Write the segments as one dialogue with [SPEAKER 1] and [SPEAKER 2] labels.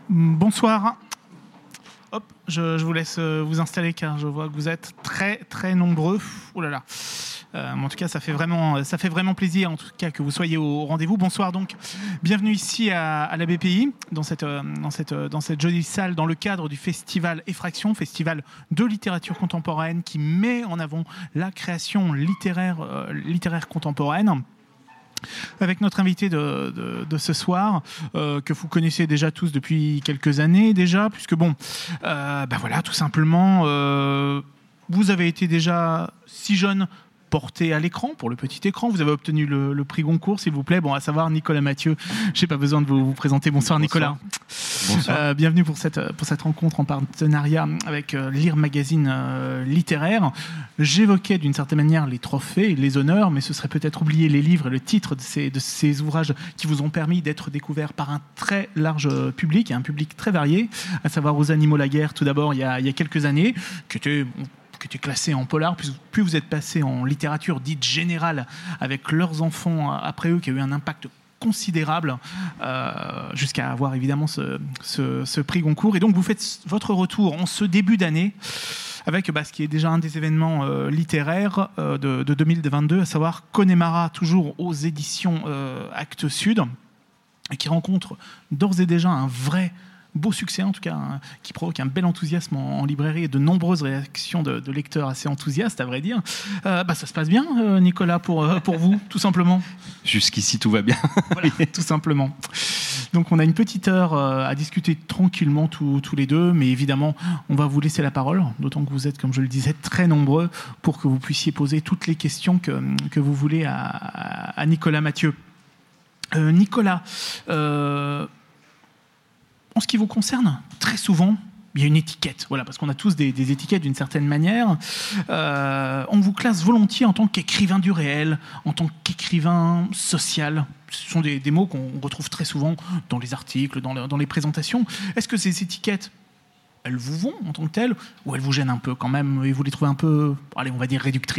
[SPEAKER 1] Bonsoir. Hop, je vous laisse vous installer car je vois que vous êtes très très nombreux. Oh là là. En tout cas, ça fait vraiment plaisir en tout cas que vous soyez au rendez-vous. Bonsoir donc. Bienvenue ici à la BPI dans cette jolie salle dans le cadre du festival Effraction, festival de littérature contemporaine qui met en avant la création littéraire contemporaine. Avec notre invité de ce soir, que vous connaissez déjà tous depuis quelques années déjà, puisque voilà, tout simplement, vous avez été déjà si jeune porté à l'écran, pour le petit écran. Vous avez obtenu le prix Goncourt, s'il vous plaît. Bon, à savoir Nicolas Mathieu. Je n'ai pas besoin de vous présenter. Bonsoir. Nicolas. Bonsoir. Bienvenue pour cette rencontre en partenariat avec Lire Magazine littéraire. J'évoquais d'une certaine manière les trophées, les honneurs, mais ce serait peut-être oublier les livres et le titre de ces ouvrages qui vous ont permis d'être découverts par un très large public, et un public très varié, à savoir Aux Animaux la guerre, tout d'abord, il y a quelques années, qui était classé en polar, puis vous êtes passé en littérature dite générale avec Leurs enfants après eux, qui a eu un impact considérable jusqu'à avoir évidemment ce prix Goncourt. Et donc vous faites votre retour en ce début d'année avec ce qui est déjà un des événements littéraires de 2022, à savoir Connemara, toujours aux éditions Actes Sud, et qui rencontre d'ores et déjà un vrai beau succès, en tout cas, qui provoque un bel enthousiasme en librairie et de nombreuses réactions de lecteurs assez enthousiastes, à vrai dire. Ça se passe bien, Nicolas, pour vous, tout simplement.
[SPEAKER 2] Jusqu'ici, tout va bien.
[SPEAKER 1] Voilà, tout simplement. Donc, on a une petite heure à discuter tranquillement tous les deux, mais évidemment, on va vous laisser la parole, d'autant que vous êtes, comme je le disais, très nombreux pour que vous puissiez poser toutes les questions que vous voulez à Nicolas Mathieu. Nicolas, en ce qui vous concerne, très souvent, il y a une étiquette. Voilà, parce qu'on a tous des étiquettes d'une certaine manière. On vous classe volontiers en tant qu'écrivain du réel, en tant qu'écrivain social. Ce sont des mots qu'on retrouve très souvent dans les articles, dans les présentations. Est-ce que ces étiquettes, elles vous vont en tant que telles, ou elles vous gênent un peu quand même, et vous les trouvez un peu, allez, on va dire, réductrices ?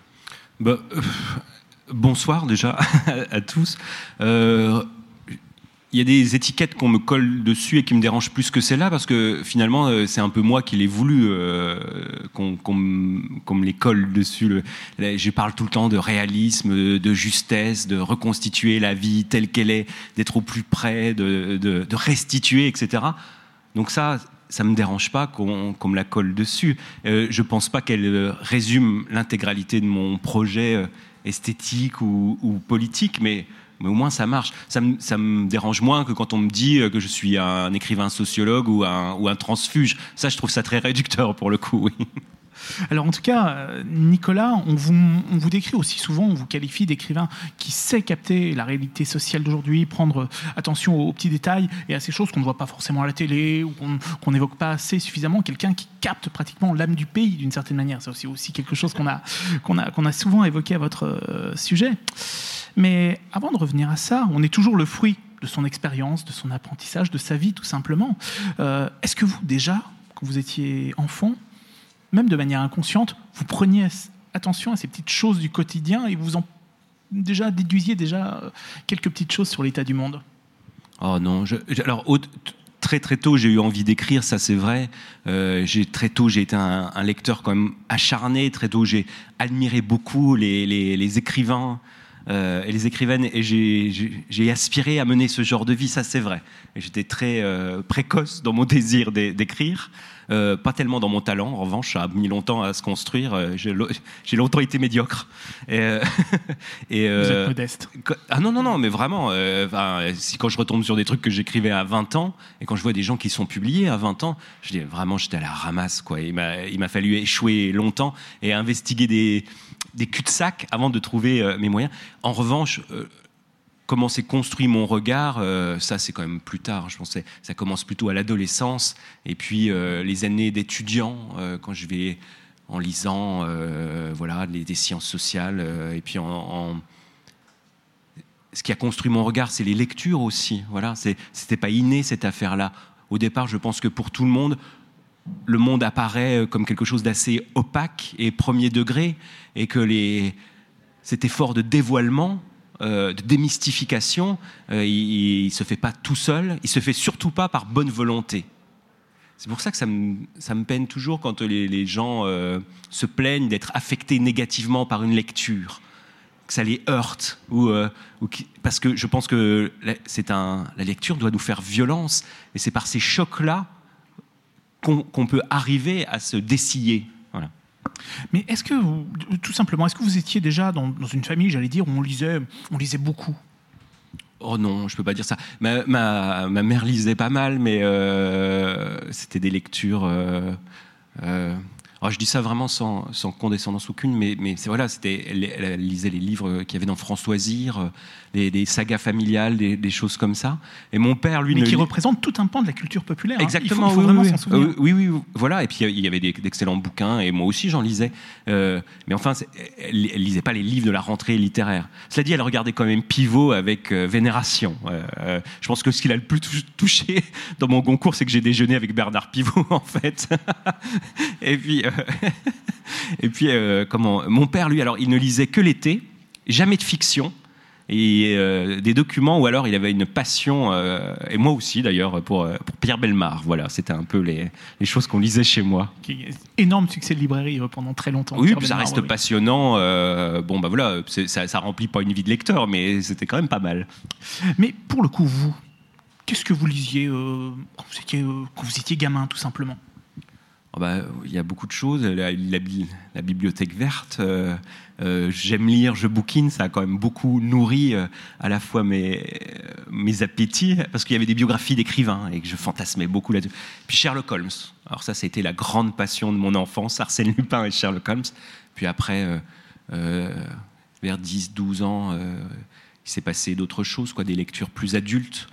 [SPEAKER 2] Bonsoir déjà à tous. Il y a des étiquettes qu'on me colle dessus et qui me dérangent plus que celles-là, parce que finalement, c'est un peu moi qui l'ai voulu qu'on me les colle dessus. Je parle tout le temps de réalisme, de justesse, de reconstituer la vie telle qu'elle est, d'être au plus près, de restituer, etc. Donc ça me dérange pas qu'on me la colle dessus. Je pense pas qu'elle résume l'intégralité de mon projet esthétique ou politique, mais au moins ça marche. Ça me dérange moins que quand on me dit que je suis un écrivain sociologue ou un transfuge. Ça, je trouve ça très réducteur pour le coup, oui.
[SPEAKER 1] Alors en tout cas, Nicolas, on vous décrit aussi souvent, on vous qualifie d'écrivain qui sait capter la réalité sociale d'aujourd'hui, prendre attention aux petits détails et à ces choses qu'on ne voit pas forcément à la télé ou qu'on n'évoque pas assez suffisamment, quelqu'un qui capte pratiquement l'âme du pays d'une certaine manière. C'est aussi quelque chose qu'on a souvent évoqué à votre sujet. Mais avant de revenir à ça, on est toujours le fruit de son expérience, de son apprentissage, de sa vie tout simplement. Est-ce que vous déjà, quand vous étiez enfant, même de manière inconsciente, vous preniez attention à ces petites choses du quotidien et vous en déduisiez quelques petites choses sur l'état du monde ?
[SPEAKER 2] Oh non, alors très très tôt j'ai eu envie d'écrire, ça c'est vrai. Très tôt j'ai été un lecteur quand même acharné. Très tôt j'ai admiré beaucoup les écrivains et les écrivaines, et j'ai aspiré à mener ce genre de vie, ça c'est vrai. Et j'étais très précoce dans mon désir d'écrire. Pas tellement dans mon talent, en revanche, ça a mis longtemps à se construire. J'ai longtemps été médiocre.
[SPEAKER 1] Vous êtes modeste.
[SPEAKER 2] Non, mais vraiment. Quand je retombe sur des trucs que j'écrivais à 20 ans, et quand je vois des gens qui sont publiés à 20 ans, je dis vraiment, j'étais à la ramasse, quoi. Il m'a fallu échouer longtemps et investiguer des cul-de-sac avant de trouver mes moyens. En revanche, comment s'est construit mon regard, ça c'est quand même plus tard. Je pensais, ça commence plutôt à l'adolescence, et puis les années d'étudiant, quand je vais en lisant des sciences sociales, et puis ce qui a construit mon regard, c'est les lectures aussi. Voilà, c'était pas inné cette affaire-là. Au départ, je pense que pour tout le monde apparaît comme quelque chose d'assez opaque et premier degré, et que cet effort de dévoilement de démystification, il se fait pas tout seul, il se fait surtout pas par bonne volonté. C'est pour ça que ça me peine toujours quand les gens se plaignent d'être affectés négativement par une lecture, que ça les heurte, parce que je pense que la lecture doit nous faire violence, et c'est par ces chocs-là qu'on peut arriver à se dessiller. Voilà.
[SPEAKER 1] Mais est-ce que, tout simplement, est-ce que vous étiez déjà dans une famille, j'allais dire, où on lisait beaucoup ?
[SPEAKER 2] Oh non, je peux pas dire ça. Ma mère lisait pas mal, mais c'était des lectures... alors je dis ça vraiment sans condescendance aucune, mais elle lisait les livres qu'il y avait dans Françoisir, des sagas familiales, des choses comme ça. Et mon père, lui,
[SPEAKER 1] mais qui représente tout un pan de la culture populaire.
[SPEAKER 2] Exactement.
[SPEAKER 1] Il faut vraiment s'en souvenir.
[SPEAKER 2] Oui, voilà. Et puis il y avait d'excellents bouquins, et moi aussi j'en lisais. Mais enfin, elle lisait pas les livres de la rentrée littéraire. Cela dit, elle regardait quand même Pivot avec vénération. Je pense que ce qui l'a le plus touché dans mon concours, c'est que j'ai déjeuné avec Bernard Pivot, en fait. Et puis, mon père, lui, alors, il ne lisait que l'été, jamais de fiction, et des documents, ou alors il avait une passion, et moi aussi d'ailleurs, pour Pierre Bellemare. Voilà, c'était un peu les choses qu'on lisait chez moi.
[SPEAKER 1] Énorme succès de librairie pendant très longtemps.
[SPEAKER 2] Oui, puis ça reste passionnant. Bon, bah voilà, ça remplit pas une vie de lecteur, mais c'était quand même pas mal.
[SPEAKER 1] Mais pour le coup, vous, qu'est-ce que vous lisiez quand vous étiez gamin, tout simplement ?
[SPEAKER 2] Il y a beaucoup de choses. La bibliothèque verte, j'aime lire, je bouquine, ça a quand même beaucoup nourri à la fois mes appétits, parce qu'il y avait des biographies d'écrivains et que je fantasmais beaucoup là-dessus. Puis Sherlock Holmes. Alors ça a été la grande passion de mon enfance, Arsène Lupin et Sherlock Holmes. Puis après, vers 10-12 ans, il s'est passé d'autres choses, des lectures plus adultes.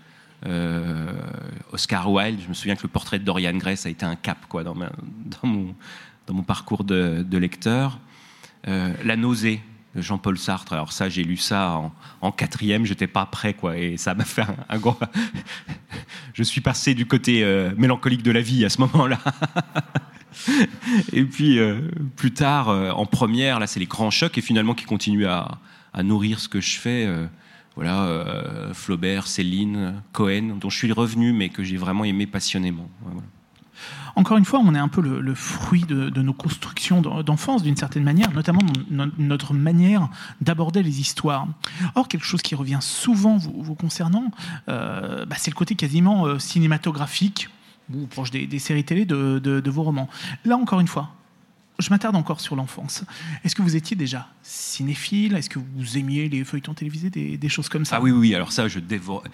[SPEAKER 2] Oscar Wilde, je me souviens que le portrait de Dorian Gray, ça a été un cap dans mon parcours de lecteur. La nausée de Jean-Paul Sartre, alors ça, j'ai lu ça en 4e, j'étais pas prêt, et ça m'a fait un gros... Je suis passé du côté mélancolique de la vie à ce moment-là. Et puis plus tard, en première, là c'est les grands chocs, et finalement qui continuent à nourrir ce que je fais. Flaubert, Céline, Cohen, dont je suis revenu, mais que j'ai vraiment aimé passionnément. Voilà.
[SPEAKER 1] Encore une fois, on est un peu le fruit de nos constructions d'enfance, d'une certaine manière, notamment notre manière d'aborder les histoires. Or, quelque chose qui revient souvent vous concernant, c'est le côté quasiment cinématographique, ou proche des séries télé de vos romans. Là, encore une fois, je m'attarde encore sur l'enfance. Est-ce que vous étiez déjà cinéphile ? Est-ce que vous aimiez les feuilletons télévisés, des choses comme ça ?
[SPEAKER 2] Ah oui, alors ça, je dévore.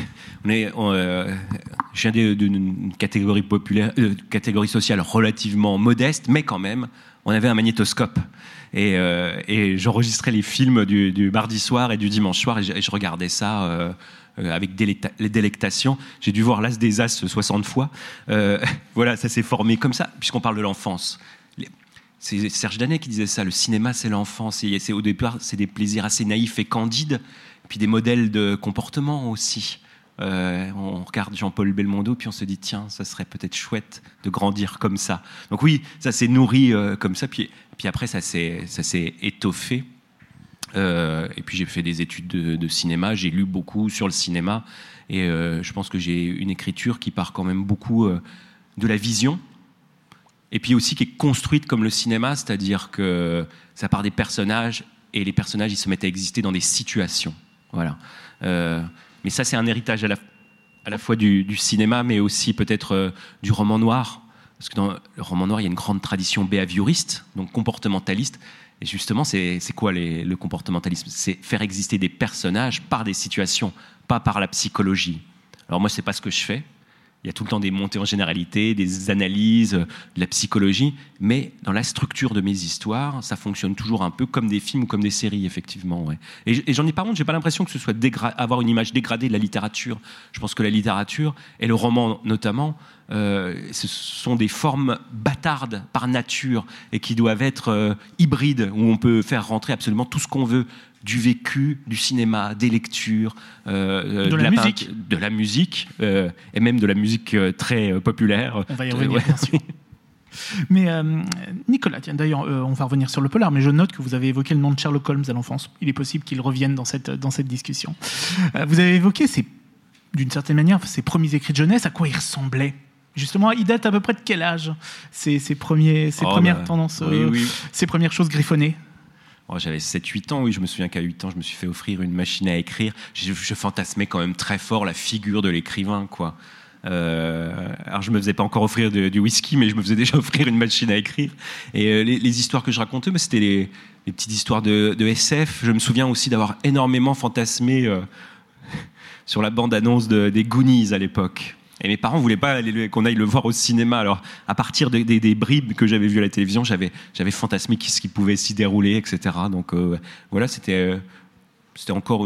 [SPEAKER 2] Je viens d'une catégorie populaire, catégorie sociale relativement modeste, mais quand même, on avait un magnétoscope. Et j'enregistrais les films du mardi soir et du dimanche soir, et je regardais ça avec délectation. J'ai dû voir L'As des As 60 fois. Voilà, ça s'est formé comme ça, puisqu'on parle de l'enfance. C'est Serge Danet qui disait ça, le cinéma c'est l'enfance, et au départ c'est des plaisirs assez naïfs et candides, puis des modèles de comportement aussi. On regarde Jean-Paul Belmondo, puis on se dit tiens, ça serait peut-être chouette de grandir comme ça. Donc oui, ça s'est nourri comme ça, puis après ça s'est étoffé. Et puis j'ai fait des études de cinéma, j'ai lu beaucoup sur le cinéma, et je pense que j'ai une écriture qui part quand même beaucoup de la vision, et puis aussi qui est construite comme le cinéma, c'est-à-dire que ça part des personnages, et les personnages ils se mettent à exister dans des situations. Voilà. Mais ça c'est un héritage à la fois du cinéma, mais aussi peut-être du roman noir, parce que dans le roman noir il y a une grande tradition behavioriste, donc comportementaliste. Et justement, c'est quoi le comportementalisme ? C'est faire exister des personnages par des situations, pas par la psychologie. Alors moi, c'est pas ce que je fais. Il y a tout le temps des montées en généralité, des analyses, de la psychologie, mais dans la structure de mes histoires, ça fonctionne toujours un peu comme des films ou comme des séries, effectivement. Ouais. Et j'en ai pas honte, j'ai pas l'impression que ce soit avoir une image dégradée de la littérature. Je pense que la littérature, et le roman notamment, ce sont des formes bâtardes par nature et qui doivent être hybrides, où on peut faire rentrer absolument tout ce qu'on veut, du vécu, du cinéma, des lectures,
[SPEAKER 1] de la musique
[SPEAKER 2] et même de la musique très populaire.
[SPEAKER 1] On va y revenir, bien sûr. Mais Nicolas, tiens, d'ailleurs, on va revenir sur le polar, mais je note que vous avez évoqué le nom de Sherlock Holmes à l'enfance. Il est possible qu'il revienne dans cette discussion. Vous avez évoqué, d'une certaine manière, ses premiers écrits de jeunesse, à quoi ils ressemblaient. Justement, il date à peu près de quel âge, ces premières tendances,
[SPEAKER 2] oui.
[SPEAKER 1] ces premières choses griffonnées?
[SPEAKER 2] J'avais 7-8 ans, oui, je me souviens qu'à 8 ans, je me suis fait offrir une machine à écrire. Je fantasmais quand même très fort la figure de l'écrivain, quoi. Alors je me faisais pas encore offrir du whisky, mais je me faisais déjà offrir une machine à écrire. Et les histoires que je racontais, c'était les petites histoires de SF. Je me souviens aussi d'avoir énormément fantasmé sur la bande-annonce des Goonies à l'époque. Et mes parents voulaient pas qu'on aille le voir au cinéma. Alors, à partir des bribes que j'avais vues à la télévision, j'avais fantasmé ce qui pouvait s'y dérouler, etc. Donc voilà, c'était encore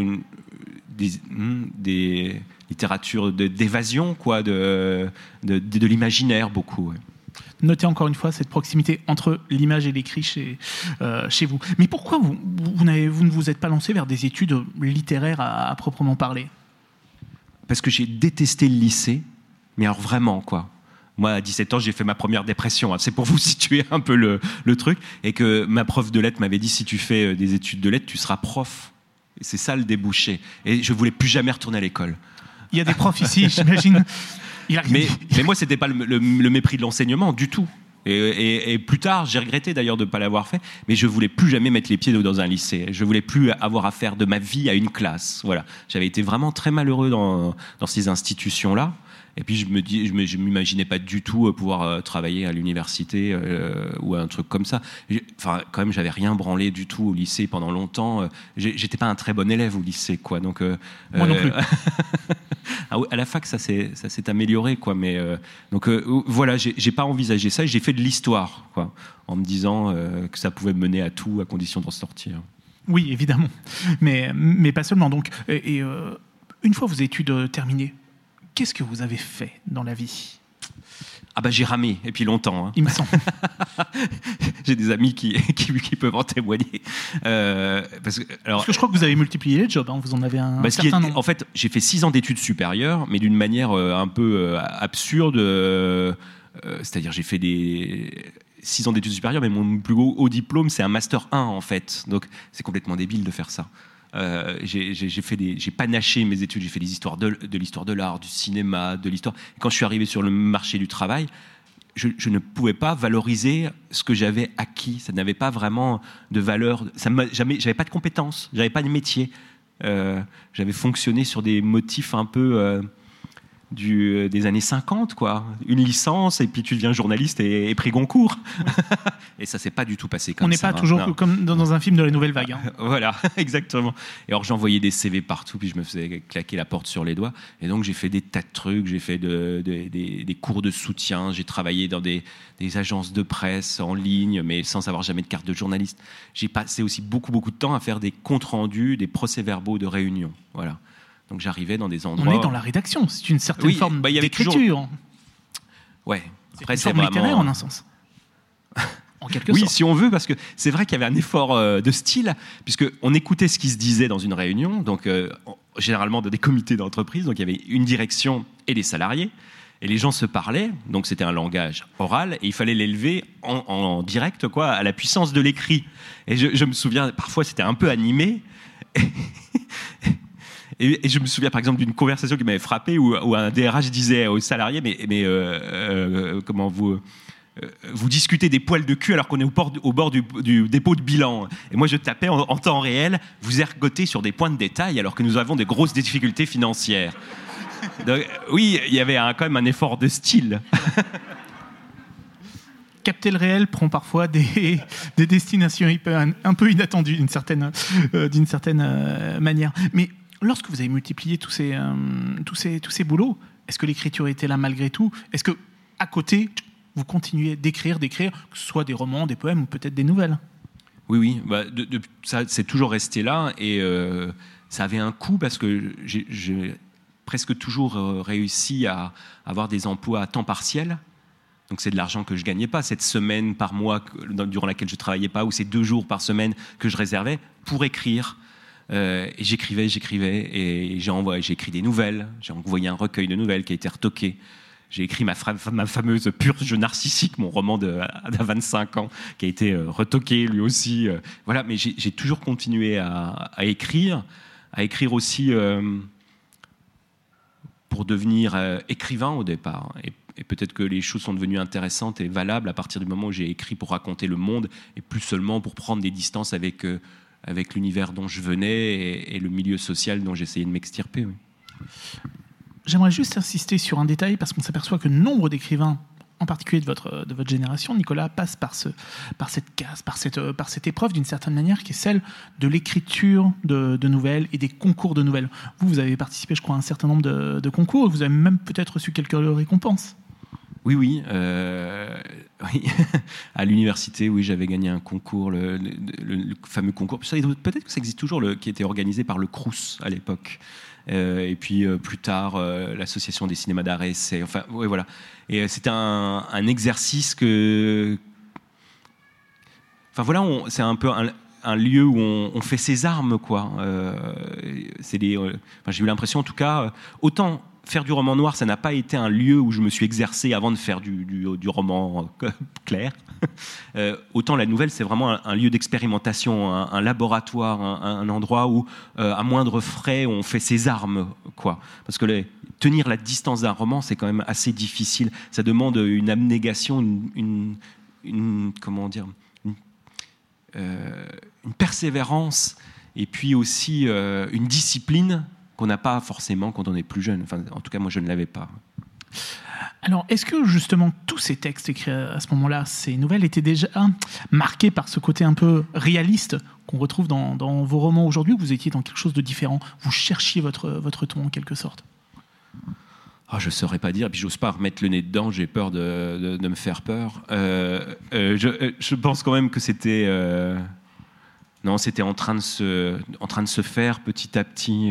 [SPEAKER 2] des littératures d'évasion, quoi, de l'imaginaire, beaucoup. Ouais.
[SPEAKER 1] Notez encore une fois cette proximité entre l'image et l'écrit chez vous. Mais pourquoi vous ne vous êtes pas lancé vers des études littéraires à proprement parler?
[SPEAKER 2] Parce que j'ai détesté le lycée. Mais alors vraiment, quoi. Moi, à 17 ans, j'ai fait ma première dépression. C'est pour vous situer un peu le truc. Et que ma prof de lettres m'avait dit, si tu fais des études de lettres, tu seras prof. Et c'est ça le débouché. Et je voulais plus jamais retourner à l'école.
[SPEAKER 1] Il y a des profs ici, j'imagine.
[SPEAKER 2] Mais moi, c'était pas le mépris de l'enseignement du tout. Et plus tard, j'ai regretté d'ailleurs de ne pas l'avoir fait, mais je voulais plus jamais mettre les pieds dans un lycée. Je voulais plus avoir affaire de ma vie à une classe. Voilà. J'avais été vraiment très malheureux dans ces institutions-là. Et puis je m'imaginais pas du tout pouvoir travailler à l'université ou un truc comme ça. Enfin, quand même, j'avais rien branlé du tout au lycée pendant longtemps. J'étais pas un très bon élève au lycée, quoi. Donc
[SPEAKER 1] moi non plus.
[SPEAKER 2] À la fac, ça s'est amélioré, quoi. Mais donc voilà, j'ai pas envisagé ça et j'ai fait de l'histoire, quoi, en me disant que ça pouvait mener à tout à condition d'en sortir.
[SPEAKER 1] Oui, évidemment, mais pas seulement. Donc, une fois vos études terminées, qu'est-ce que vous avez fait dans la vie?
[SPEAKER 2] Ah bah j'ai ramé, et puis longtemps. Hein.
[SPEAKER 1] Il me semble.
[SPEAKER 2] J'ai des amis qui peuvent en témoigner. Parce que je
[SPEAKER 1] crois que vous avez multiplié les jobs, hein. Vous en avez un certain nombre.
[SPEAKER 2] En fait, j'ai fait 6 ans d'études supérieures, mais d'une manière un peu absurde. C'est-à-dire j'ai fait 6 ans d'études supérieures, mais mon plus haut diplôme, c'est un Master 1, en fait. Donc c'est complètement débile de faire ça. J'ai panaché mes études, j'ai fait des histoires de l'histoire de l'art, du cinéma, de l'histoire. Et quand je suis arrivé sur le marché du travail, je ne pouvais pas valoriser ce que j'avais acquis. Ça n'avait pas vraiment de valeur. J'avais pas de compétences, j'avais pas de métier. J'avais fonctionné sur des motifs un peu des années 50, quoi. Une licence, et puis tu deviens journaliste et prix Goncourt. Et ça s'est pas du tout passé comme ça.
[SPEAKER 1] On n'est pas toujours comme dans un film de la Nouvelle Vague. Hein.
[SPEAKER 2] Voilà, exactement. Et alors j'envoyais des CV partout, puis je me faisais claquer la porte sur les doigts. Et donc j'ai fait des tas de trucs, j'ai fait des cours de soutien, j'ai travaillé dans des agences de presse en ligne, mais sans avoir jamais de carte de journaliste. J'ai passé aussi beaucoup de temps à faire des comptes rendus, des procès-verbaux de réunions. Voilà. Donc j'arrivais dans des endroits...
[SPEAKER 1] On est dans la rédaction, c'est une certaine forme d'écriture. Toujours...
[SPEAKER 2] Ouais.
[SPEAKER 1] Après, c'est une forme littéraire en un sens. En quelque sorte.
[SPEAKER 2] Oui, si on veut, parce que c'est vrai qu'il y avait un effort de style, puisqu'on écoutait ce qui se disait dans une réunion, donc généralement dans des comités d'entreprise, donc il y avait une direction et des salariés, et les gens se parlaient, donc c'était un langage oral, et il fallait l'élever en direct, quoi, à la puissance de l'écrit. Et je me souviens, parfois c'était un peu animé, Et je me souviens par exemple d'une conversation qui m'avait frappé où un DRH disait aux salariés comment vous discutez des poils de cul alors qu'on est au bord du dépôt de bilan. Et moi je tapais en temps réel, vous ergotez sur des points de détail alors que nous avons des grosses difficultés financières. Donc, oui, il y avait quand même un effort de style.
[SPEAKER 1] Capter le réel prend parfois des destinations un peu inattendues d'une certaine manière. Mais lorsque vous avez multiplié tous ces boulots, est-ce que l'écriture était là malgré tout? Est-ce que à côté, vous continuez d'écrire, que ce soit des romans, des poèmes ou peut-être des nouvelles?
[SPEAKER 2] Oui. Ça, c'est toujours resté là et ça avait un coût parce que j'ai presque toujours réussi à avoir des emplois à temps partiel. Donc c'est de l'argent que je gagnais pas, cette semaine par mois durant laquelle je travaillais pas, ou ces 2 jours par semaine que je réservais pour écrire. Et j'écrivais et j'ai écrit des nouvelles. J'ai envoyé un recueil de nouvelles qui a été retoqué. j'ai écrit ma fameuse Purge narcissique, mon roman d'à 25 ans, qui a été retoqué lui aussi. Voilà, mais j'ai toujours continué à écrire aussi pour devenir écrivain au départ. Et peut-être que les choses sont devenues intéressantes et valables à partir du moment où j'ai écrit pour raconter le monde et plus seulement pour prendre des distances avec l'univers dont je venais et le milieu social dont j'essayais de m'extirper. Oui.
[SPEAKER 1] J'aimerais juste insister sur un détail parce qu'on s'aperçoit que nombre d'écrivains, en particulier de votre génération, Nicolas, passent par cette case, par cette épreuve d'une certaine manière qui est celle de l'écriture de nouvelles et des concours de nouvelles. Vous avez participé, je crois, à un certain nombre de concours et vous avez même peut-être reçu quelques récompenses.
[SPEAKER 2] Oui. Oui. À l'université, oui, j'avais gagné un concours, le fameux concours. Peut-être que ça existe toujours, qui était organisé par le Crous à l'époque. Et puis plus tard, l'association des cinémas d'art et essai. Enfin, ouais, voilà. Et c'était un exercice que. Enfin voilà, c'est un peu un lieu où on fait ses armes, quoi. J'ai eu l'impression, en tout cas, autant. Faire du roman noir, ça n'a pas été un lieu où je me suis exercé avant de faire du roman clair. Autant la nouvelle, c'est vraiment un lieu d'expérimentation, un laboratoire, un endroit où, à moindre frais, on fait ses armes, quoi. Parce que tenir la distance d'un roman, c'est quand même assez difficile. Ça demande une abnégation, une persévérance, et puis aussi une discipline qu'on n'a pas forcément quand on est plus jeune. Enfin, en tout cas, moi, je ne l'avais pas.
[SPEAKER 1] Alors, est-ce que justement tous ces textes écrits à ce moment-là, ces nouvelles, étaient déjà marqués par ce côté un peu réaliste qu'on retrouve dans vos romans aujourd'hui, ou vous étiez dans quelque chose de différent? Vous cherchiez votre ton, en quelque sorte?
[SPEAKER 2] Je ne saurais pas dire, puis j'ose pas remettre le nez dedans, j'ai peur de me faire peur. Je pense quand même que c'était... Non, c'était en train de se faire petit à petit.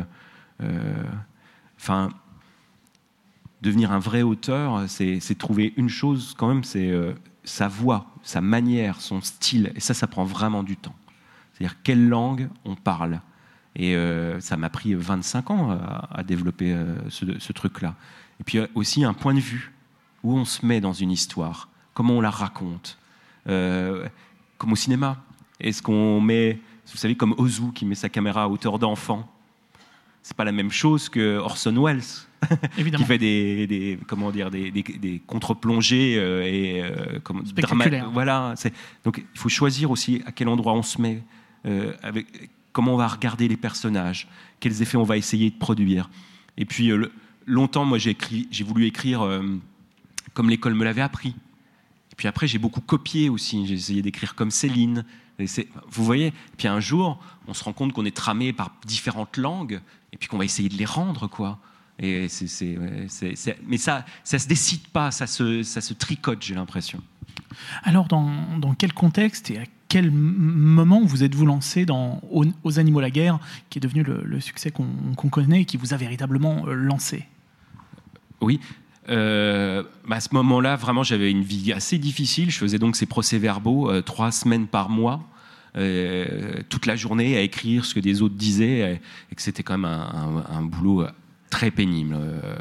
[SPEAKER 2] Devenir un vrai auteur, c'est trouver une chose quand même, c'est sa voix, sa manière, son style. Et ça prend vraiment du temps. C'est-à-dire quelle langue on parle. Et ça m'a pris 25 ans à développer ce truc-là. Et puis aussi un point de vue, où on se met dans une histoire, comment on la raconte. Comme au cinéma. Est-ce qu'on met, vous savez, comme Ozu qui met sa caméra à hauteur d'enfant? C'est pas la même chose que Orson Welles qui fait des contre-plongées
[SPEAKER 1] spectaculaires.
[SPEAKER 2] Voilà. Donc il faut choisir aussi à quel endroit on se met, comment on va regarder les personnages, quels effets on va essayer de produire. Et puis longtemps, moi j'ai voulu écrire comme l'école me l'avait appris. Et puis après, j'ai beaucoup copié aussi. J'ai essayé d'écrire comme Céline. Vous voyez, puis un jour, on se rend compte qu'on est tramé par différentes langues et puis qu'on va essayer de les rendre, quoi. Et mais ça se décide pas, ça se tricote, j'ai l'impression.
[SPEAKER 1] Alors, dans quel contexte et à quel moment vous êtes-vous lancé aux Animaux la guerre, qui est devenu le succès qu'on connaît et qui vous a véritablement lancé?
[SPEAKER 2] Oui. À ce moment-là, vraiment, j'avais une vie assez difficile. Je faisais donc ces procès-verbaux 3 semaines par mois, toute la journée à écrire ce que des autres disaient, et que c'était quand même un boulot très pénible.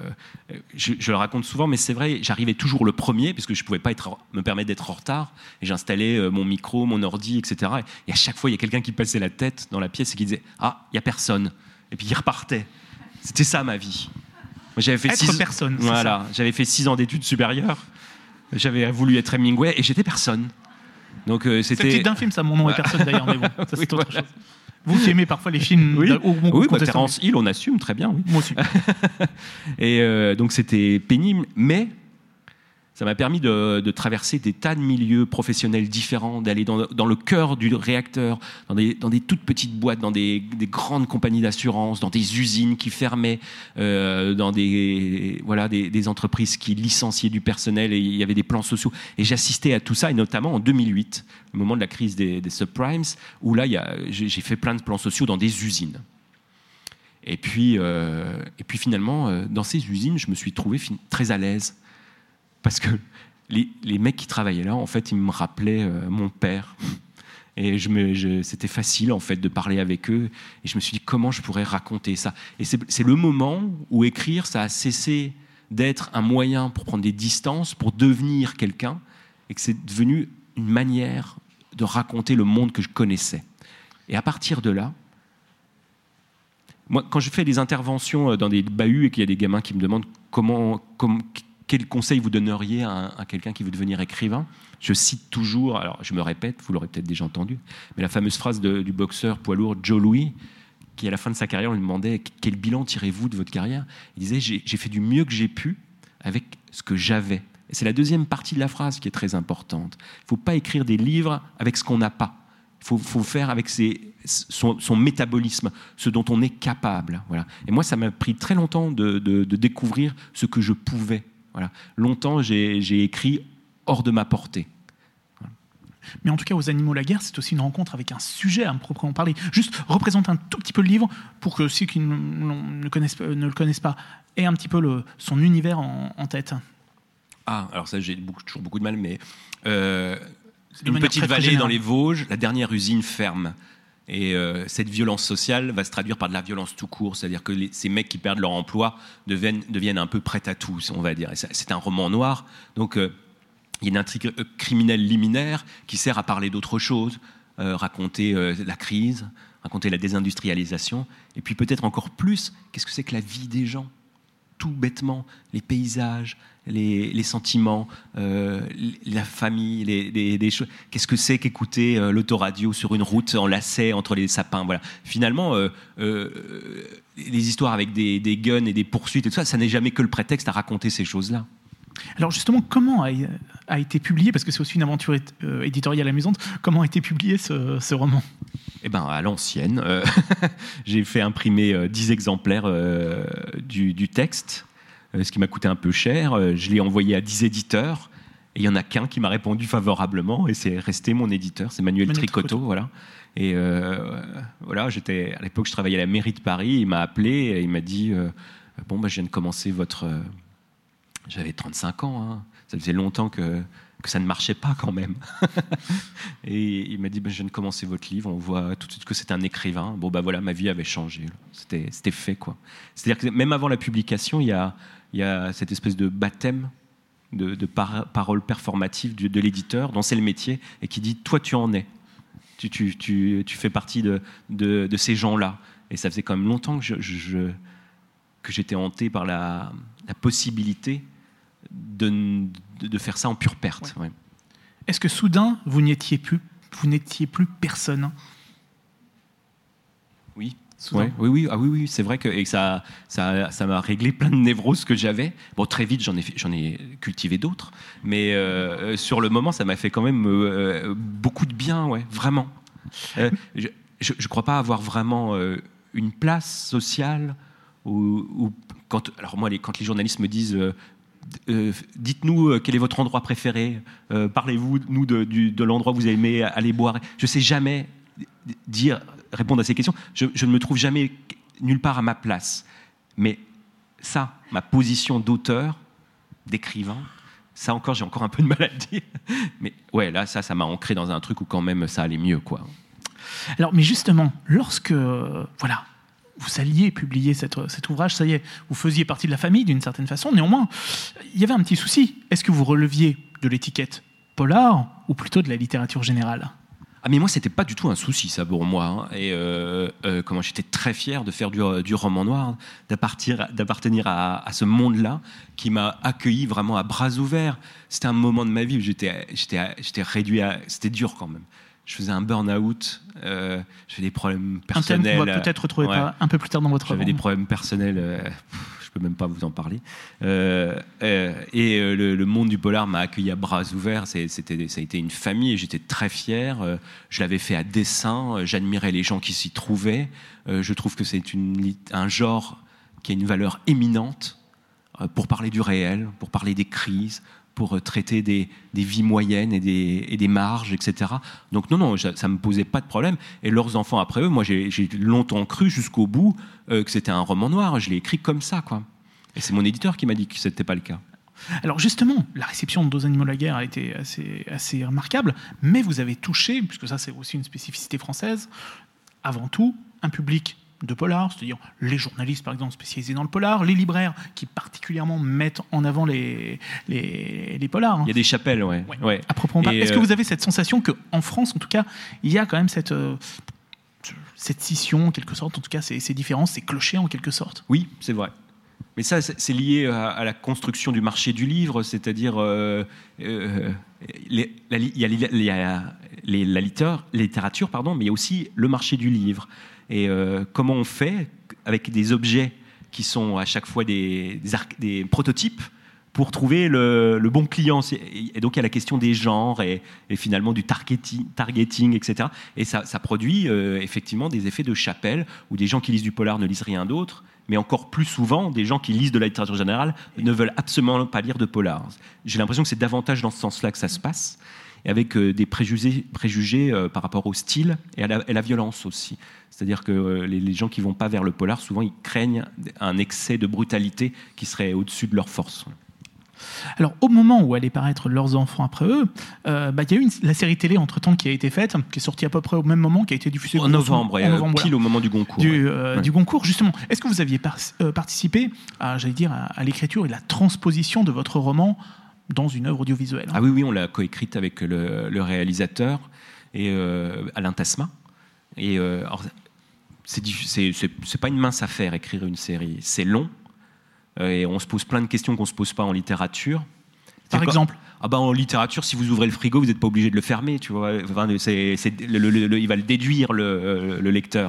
[SPEAKER 2] Je le raconte souvent, mais c'est vrai, j'arrivais toujours le premier, parce que je ne pouvais pas me permettre d'être en retard, et j'installais mon micro, mon ordi, etc. Et à chaque fois, il y a quelqu'un qui passait la tête dans la pièce et qui disait « Ah, il n'y a personne ». Et puis il repartait. C'était ça, ma vie. J'avais fait
[SPEAKER 1] personne.
[SPEAKER 2] Voilà, j'avais fait 6 ans d'études supérieures. J'avais voulu être Hemingway et j'étais personne. Donc c'était.
[SPEAKER 1] C'est le titre d'un film, ça. Mon nom est personne d'ailleurs, mais bon, ça c'est autre chose. Vous qui aimez parfois les films,
[SPEAKER 2] Terence Hill, on assume très bien. Oui.
[SPEAKER 1] Moi aussi.
[SPEAKER 2] Et donc c'était pénible, mais ça m'a permis de traverser des tas de milieux professionnels différents, d'aller dans le cœur du réacteur, dans des toutes petites boîtes, dans des grandes compagnies d'assurance, dans des usines qui fermaient, dans des entreprises qui licenciaient du personnel, et il y avait des plans sociaux. Et j'assistais à tout ça, et notamment en 2008, au moment de la crise des subprimes, où là, j'ai fait plein de plans sociaux dans des usines. Et puis finalement, dans ces usines, je me suis trouvé très à l'aise. Parce que les mecs qui travaillaient là, en fait, ils me rappelaient mon père. Et c'était facile, en fait, de parler avec eux. Et je me suis dit, comment je pourrais raconter ça? Et c'est le moment où écrire, ça a cessé d'être un moyen pour prendre des distances, pour devenir quelqu'un, et que c'est devenu une manière de raconter le monde que je connaissais. Et à partir de là, moi, quand je fais des interventions dans des bahuts et qu'il y a des gamins qui me demandent quel conseil vous donneriez à quelqu'un qui veut devenir écrivain, je cite toujours, alors je me répète, vous l'aurez peut-être déjà entendu, mais la fameuse phrase du boxeur poids lourd Joe Louis, qui à la fin de sa carrière, on lui demandait quel bilan tirez-vous de votre carrière. Il disait j'ai fait du mieux que j'ai pu avec ce que j'avais. Et c'est la deuxième partie de la phrase qui est très importante. Il ne faut pas écrire des livres avec ce qu'on n'a pas. Il faut faire avec son métabolisme, ce dont on est capable. Voilà. Et moi, ça m'a pris très longtemps de découvrir ce que je pouvais. Voilà. Longtemps, j'ai écrit hors de ma portée. Voilà.
[SPEAKER 1] Mais en tout cas, Aux Animaux la guerre, c'est aussi une rencontre avec un sujet à proprement parler. Juste représente un tout petit peu le livre pour que ceux qui ne le connaissent pas aient un petit peu son univers en tête.
[SPEAKER 2] Ah, alors ça, j'ai toujours beaucoup de mal, mais...
[SPEAKER 1] De
[SPEAKER 2] une
[SPEAKER 1] manière
[SPEAKER 2] petite
[SPEAKER 1] très
[SPEAKER 2] vallée
[SPEAKER 1] générale.
[SPEAKER 2] dans les Vosges, la dernière usine ferme. Et cette violence sociale va se traduire par de la violence tout court. C'est-à-dire que ces mecs qui perdent leur emploi deviennent un peu prêts à tout, on va dire. Et c'est un roman noir. Donc, il y a une intrigue criminelle liminaire qui sert à parler d'autre chose, raconter la crise, raconter la désindustrialisation. Et puis peut-être encore plus, qu'est-ce que c'est que la vie des gens ? Tout bêtement, les paysages, les sentiments, la famille, les choses. Qu'est-ce que c'est qu'écouter l'autoradio sur une route en lacet entre les sapins, voilà. Finalement, les histoires avec des guns et des poursuites et tout ça, ça n'est jamais que le prétexte à raconter ces choses-là.
[SPEAKER 1] Alors justement, comment a été publié, parce que c'est aussi une aventure éditoriale amusante, comment a été publié ce roman ?
[SPEAKER 2] Eh ben, à l'ancienne, j'ai fait imprimer 10 exemplaires du texte, ce qui m'a coûté un peu cher. Je l'ai envoyé à 10 éditeurs, et il n'y en a qu'un qui m'a répondu favorablement, et c'est resté mon éditeur, c'est Manuel Tricoteau, voilà. Et voilà, à l'époque, je travaillais à la mairie de Paris, il m'a appelé, et il m'a dit bon, je viens de commencer votre... J'avais 35 ans, hein. Ça faisait longtemps que ça ne marchait pas quand même. Et il m'a dit, je viens de commencer votre livre, on voit tout de suite que c'est un écrivain. Bon, voilà, ma vie avait changé. C'était fait, quoi. C'est-à-dire que même avant la publication, il y a cette espèce de baptême de parole performative de l'éditeur, dont c'est le métier, et qui dit, toi, tu en es. Tu fais partie de ces gens-là. Et ça faisait quand même longtemps que j'étais hanté par la possibilité de faire ça en pure perte. Ouais. Ouais.
[SPEAKER 1] Est-ce que soudain, vous n'étiez plus personne ?
[SPEAKER 2] Oui. Ouais, oui, c'est vrai que ça m'a réglé plein de névroses que j'avais. Bon, très vite, j'en ai cultivé d'autres, mais sur le moment, ça m'a fait quand même beaucoup de bien, ouais, vraiment. Je crois pas avoir vraiment une place sociale alors moi, quand les journalistes me disent dites-nous quel est votre endroit préféré, parlez-nous de l'endroit où vous aimez aller boire. Je ne sais jamais répondre à ces questions. Je ne me trouve jamais nulle part à ma place. Mais ça, ma position d'auteur, d'écrivain, ça encore, j'ai encore un peu de mal à le dire. Mais ouais, là, ça m'a ancré dans un truc où quand même ça allait mieux, quoi.
[SPEAKER 1] Alors, mais justement, lorsque vous alliez publier cet ouvrage, ça y est, vous faisiez partie de la famille d'une certaine façon. Néanmoins, il y avait un petit souci. Est-ce que vous releviez de l'étiquette polar ou plutôt de la littérature générale ?
[SPEAKER 2] Ah, mais moi, c'était pas du tout un souci, ça, pour moi. Hein. Et comment j'étais très fier de faire du roman noir, d'appartenir à ce monde-là qui m'a accueilli vraiment à bras ouverts. C'était un moment de ma vie où j'étais réduit à... C'était dur quand même. Je faisais un burn-out, j'avais des problèmes personnels.
[SPEAKER 1] Un thème qu'on va peut-être retrouver un peu plus tard dans votre roman.
[SPEAKER 2] J'avais des problèmes personnels, je peux même pas vous en parler. Et le monde du polar m'a accueilli à bras ouverts. Ça a été une famille et j'étais très fier. Je l'avais fait à dessein, j'admirais les gens qui s'y trouvaient. Je trouve que c'est un genre qui a une valeur éminente pour parler du réel, pour parler des crises, pour traiter des vies moyennes et des marges, etc. Donc non, ça ne me posait pas de problème. Et leurs enfants après eux, moi j'ai longtemps cru jusqu'au bout que c'était un roman noir. Je l'ai écrit comme ça, quoi. Et c'est mon éditeur qui m'a dit que ce n'était pas le cas.
[SPEAKER 1] Alors justement, la réception d'Aux Animaux la guerre a été assez remarquable, mais vous avez touché, puisque ça c'est aussi une spécificité française, avant tout un public de polar, c'est-à-dire les journalistes par exemple spécialisés dans le polar, les libraires qui particulièrement mettent en avant les polars.
[SPEAKER 2] Il y a des chapelles, ouais.
[SPEAKER 1] À proprement parler. Est-ce que vous avez cette sensation qu'en France, en tout cas, il y a quand même cette scission en quelque sorte, en tout cas ces différences, ces clochers en quelque sorte?
[SPEAKER 2] Oui, c'est vrai. Mais ça, c'est lié à la construction du marché du livre, c'est-à-dire il y a la littérature, pardon, mais il y a aussi le marché du livre. Et comment on fait avec des objets qui sont à chaque fois des prototypes pour trouver le bon client. Et donc il y a la question des genres et finalement du targeting, etc. Et ça produit effectivement des effets de chapelle où des gens qui lisent du polar ne lisent rien d'autre. Mais encore plus souvent, des gens qui lisent de la littérature générale ne veulent absolument pas lire de polar. J'ai l'impression que c'est davantage dans ce sens-là que ça se passe, et avec des préjugés par rapport au style et à la violence aussi. C'est-à-dire que les gens qui ne vont pas vers le polar, souvent, ils craignent un excès de brutalité qui serait au-dessus de leur force.
[SPEAKER 1] Alors, au moment où allaient paraître Leurs enfants après eux, il y a eu la série télé entre-temps qui a été faite, qui est sortie à peu près au même moment, qui a été diffusée
[SPEAKER 2] en novembre, pile au moment du Goncourt.
[SPEAKER 1] Du Goncourt, justement. Est-ce que vous aviez participé à l'écriture et la transposition de votre roman dans une œuvre audiovisuelle?
[SPEAKER 2] Ah oui, on l'a coécrite avec le réalisateur et Alain Tasma. Et alors, c'est pas une mince affaire écrire une série, c'est long. Et on se pose plein de questions qu'on ne se pose pas en littérature.
[SPEAKER 1] Par exemple
[SPEAKER 2] en littérature, si vous ouvrez le frigo, vous n'êtes pas obligé de le fermer. Tu vois, il va le déduire, le lecteur.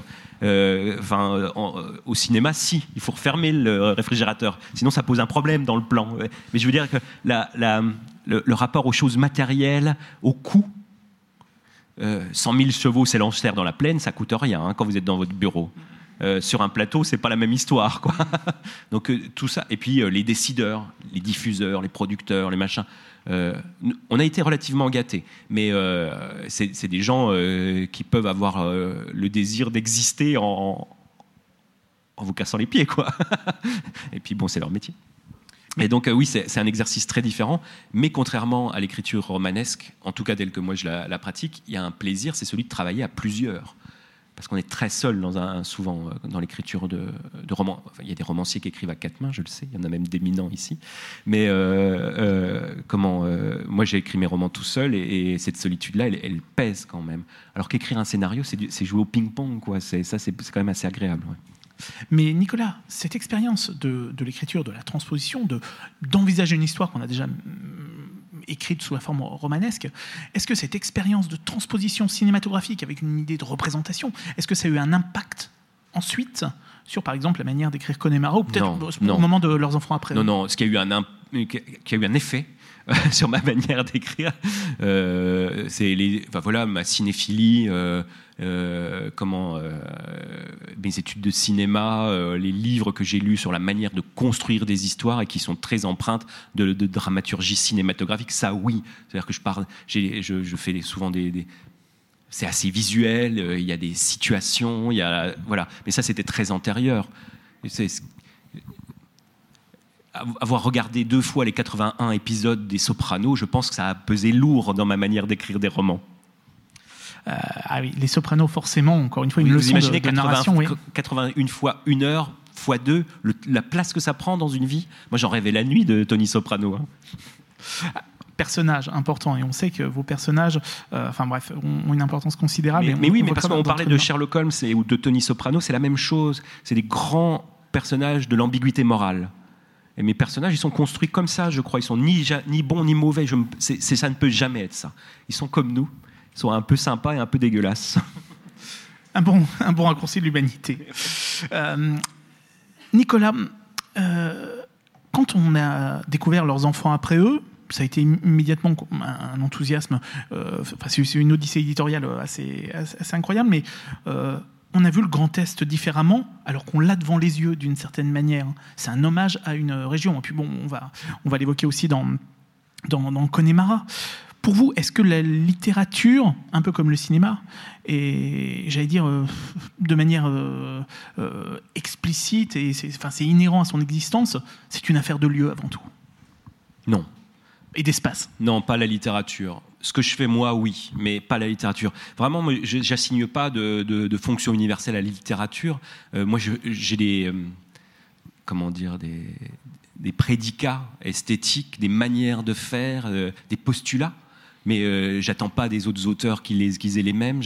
[SPEAKER 2] Au cinéma, il faut refermer le réfrigérateur. Sinon, ça pose un problème dans le plan. Mais je veux dire que le rapport aux choses matérielles, au coût, 100 000 chevaux s'élancèrent dans la plaine, ça ne coûte rien quand vous êtes dans votre bureau. Sur un plateau, c'est pas la même histoire, quoi. Donc tout ça, et puis les décideurs, les diffuseurs, les producteurs, les machins. On a été relativement gâtés, mais c'est des gens qui peuvent avoir le désir d'exister en vous cassant les pieds, quoi. Et puis bon, c'est leur métier. Et donc oui, c'est un exercice très différent, mais contrairement à l'écriture romanesque, en tout cas telle que moi je la pratique, il y a un plaisir, c'est celui de travailler à plusieurs. Parce qu'on est très seul souvent dans l'écriture de romans. Enfin, il y a des romanciers qui écrivent à quatre mains, je le sais, il y en a même d'éminents ici. Mais moi j'ai écrit mes romans tout seul et cette solitude-là, elle pèse quand même. Alors qu'écrire un scénario, c'est jouer au ping-pong, quoi. C'est quand même assez agréable. Ouais.
[SPEAKER 1] Mais Nicolas, cette expérience de l'écriture, de la transposition, d'envisager une histoire qu'on a déjà écrite sous la forme romanesque, est-ce que cette expérience de transposition cinématographique avec une idée de représentation, est-ce que ça a eu un impact ensuite sur, par exemple, la manière d'écrire Connemara ou peut-être au moment de Leurs enfants après?
[SPEAKER 2] Non, ce qui a eu un effet sur ma manière d'écrire, c'est ma cinéphilie, mes études de cinéma, les livres que j'ai lus sur la manière de construire des histoires et qui sont très empreintes de dramaturgie cinématographique. Ça, oui. C'est-à-dire que je fais souvent c'est assez visuel. Il y a des situations, voilà. Mais ça, c'était très antérieur. Avoir regardé 2 fois les 81 épisodes des Sopranos, je pense que ça a pesé lourd dans ma manière d'écrire des romans.
[SPEAKER 1] Oui, les Sopranos, forcément, encore une fois, une leçon de narration.
[SPEAKER 2] 81 fois 1 heure, fois 2, la place que ça prend dans une vie. Moi, j'en rêvais la nuit de Tony Soprano.
[SPEAKER 1] Personnage important, et on sait que vos personnages ont une importance considérable.
[SPEAKER 2] Mais parce qu'on parlait de Sherlock Holmes ou de Tony Soprano, c'est la même chose. C'est des grands personnages de l'ambiguïté morale. Et mes personnages, ils sont construits comme ça, je crois. Ils sont ni bons ni mauvais. Ça ne peut jamais être ça. Ils sont comme nous. Ils sont un peu sympas et un peu dégueulasses.
[SPEAKER 1] Un bon raccourci de l'humanité. Nicolas, quand on a découvert Leurs enfants après eux, ça a été immédiatement un enthousiasme. C'est une odyssée éditoriale assez incroyable, mais on a vu le Grand Est différemment, alors qu'on l'a devant les yeux d'une certaine manière. C'est un hommage à une région. Et puis bon, on va l'évoquer aussi dans Connemara. Pour vous, est-ce que la littérature, un peu comme le cinéma, et j'allais dire de manière explicite, et c'est inhérent à son existence, c'est une affaire de lieu avant tout?
[SPEAKER 2] Non.
[SPEAKER 1] Et d'espace.
[SPEAKER 2] Non, pas la littérature. Ce que je fais moi, oui, mais pas la littérature. Vraiment, moi, j'assigne pas de fonction universelle à la littérature. Moi, j'ai des prédicats esthétiques, des manières de faire, des postulats. Mais j'attends pas des autres auteurs qu'ils aient les mêmes.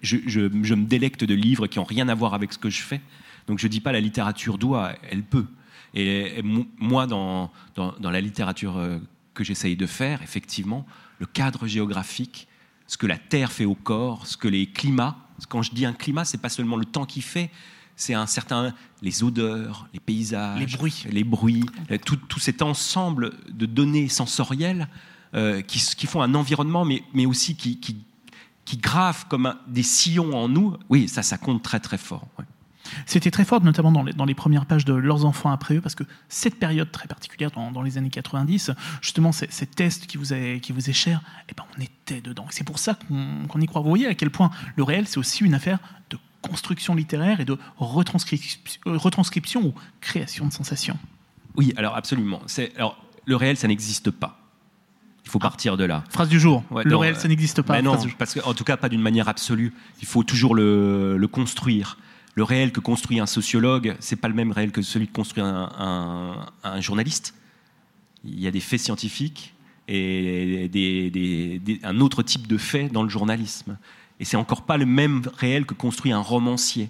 [SPEAKER 2] Je me délecte de livres qui ont rien à voir avec ce que je fais. Donc je dis pas la littérature doit, elle peut. Et moi, dans la littérature que j'essaye de faire, effectivement, le cadre géographique, ce que la Terre fait au corps, ce que les climats, quand je dis un climat, c'est pas seulement le temps qu'il fait, c'est les odeurs, les paysages, les bruits, tout cet ensemble de données sensorielles qui font un environnement, mais aussi qui gravent comme des sillons en nous. Oui, ça compte très très fort. Ouais.
[SPEAKER 1] C'était très fort, notamment dans les premières pages de Leurs enfants après eux, parce que cette période très particulière dans les années 90, justement, ces tests qui vous est cher, eh ben, on était dedans. Et c'est pour ça qu'on y croit. Vous voyez à quel point le réel, c'est aussi une affaire de construction littéraire et de retranscription ou création de sensations.
[SPEAKER 2] Oui, alors absolument. Alors, le réel, ça n'existe pas. Il faut partir de là.
[SPEAKER 1] Phrase du jour. Ouais, le réel, ça n'existe pas.
[SPEAKER 2] Non, parce qu'en tout cas, pas d'une manière absolue. Il faut toujours le construire. Le réel que construit un sociologue, c'est pas le même réel que celui que construit un journaliste. Il y a des faits scientifiques et un autre type de faits dans le journalisme. Et c'est encore pas le même réel que construit un romancier.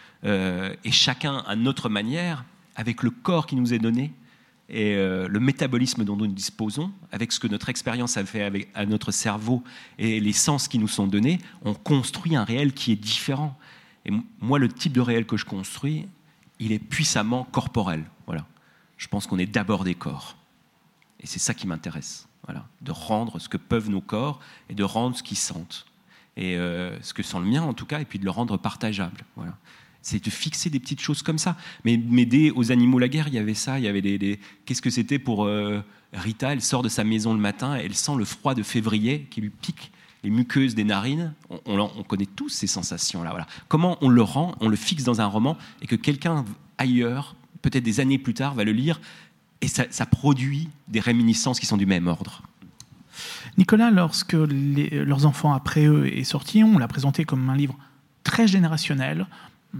[SPEAKER 2] Et chacun à notre manière, avec le corps qui nous est donné et le métabolisme dont nous disposons, avec ce que notre expérience a fait à notre cerveau et les sens qui nous sont donnés, on construit un réel qui est différent. Et moi, le type de réel que je construis, il est puissamment corporel. Voilà. Je pense qu'on est d'abord des corps. Et c'est ça qui m'intéresse. Voilà. De rendre ce que peuvent nos corps et de rendre ce qu'ils sentent. Et ce que sent le mien, en tout cas, et puis de le rendre partageable. Voilà. C'est de fixer des petites choses comme ça. Mais dès aux animaux la guerre, il y avait ça. Il y avait Qu'est-ce que c'était pour Rita? Elle sort de sa maison le matin, elle sent le froid de février qui lui pique les muqueuses des narines. On connaît tous ces sensations-là. Voilà. Comment on le rend, on le fixe dans un roman et que quelqu'un ailleurs, peut-être des années plus tard, va le lire et ça produit des réminiscences qui sont du même ordre.
[SPEAKER 1] Nicolas, lorsque Leurs enfants après eux est sorti, on l'a présenté comme un livre très générationnel,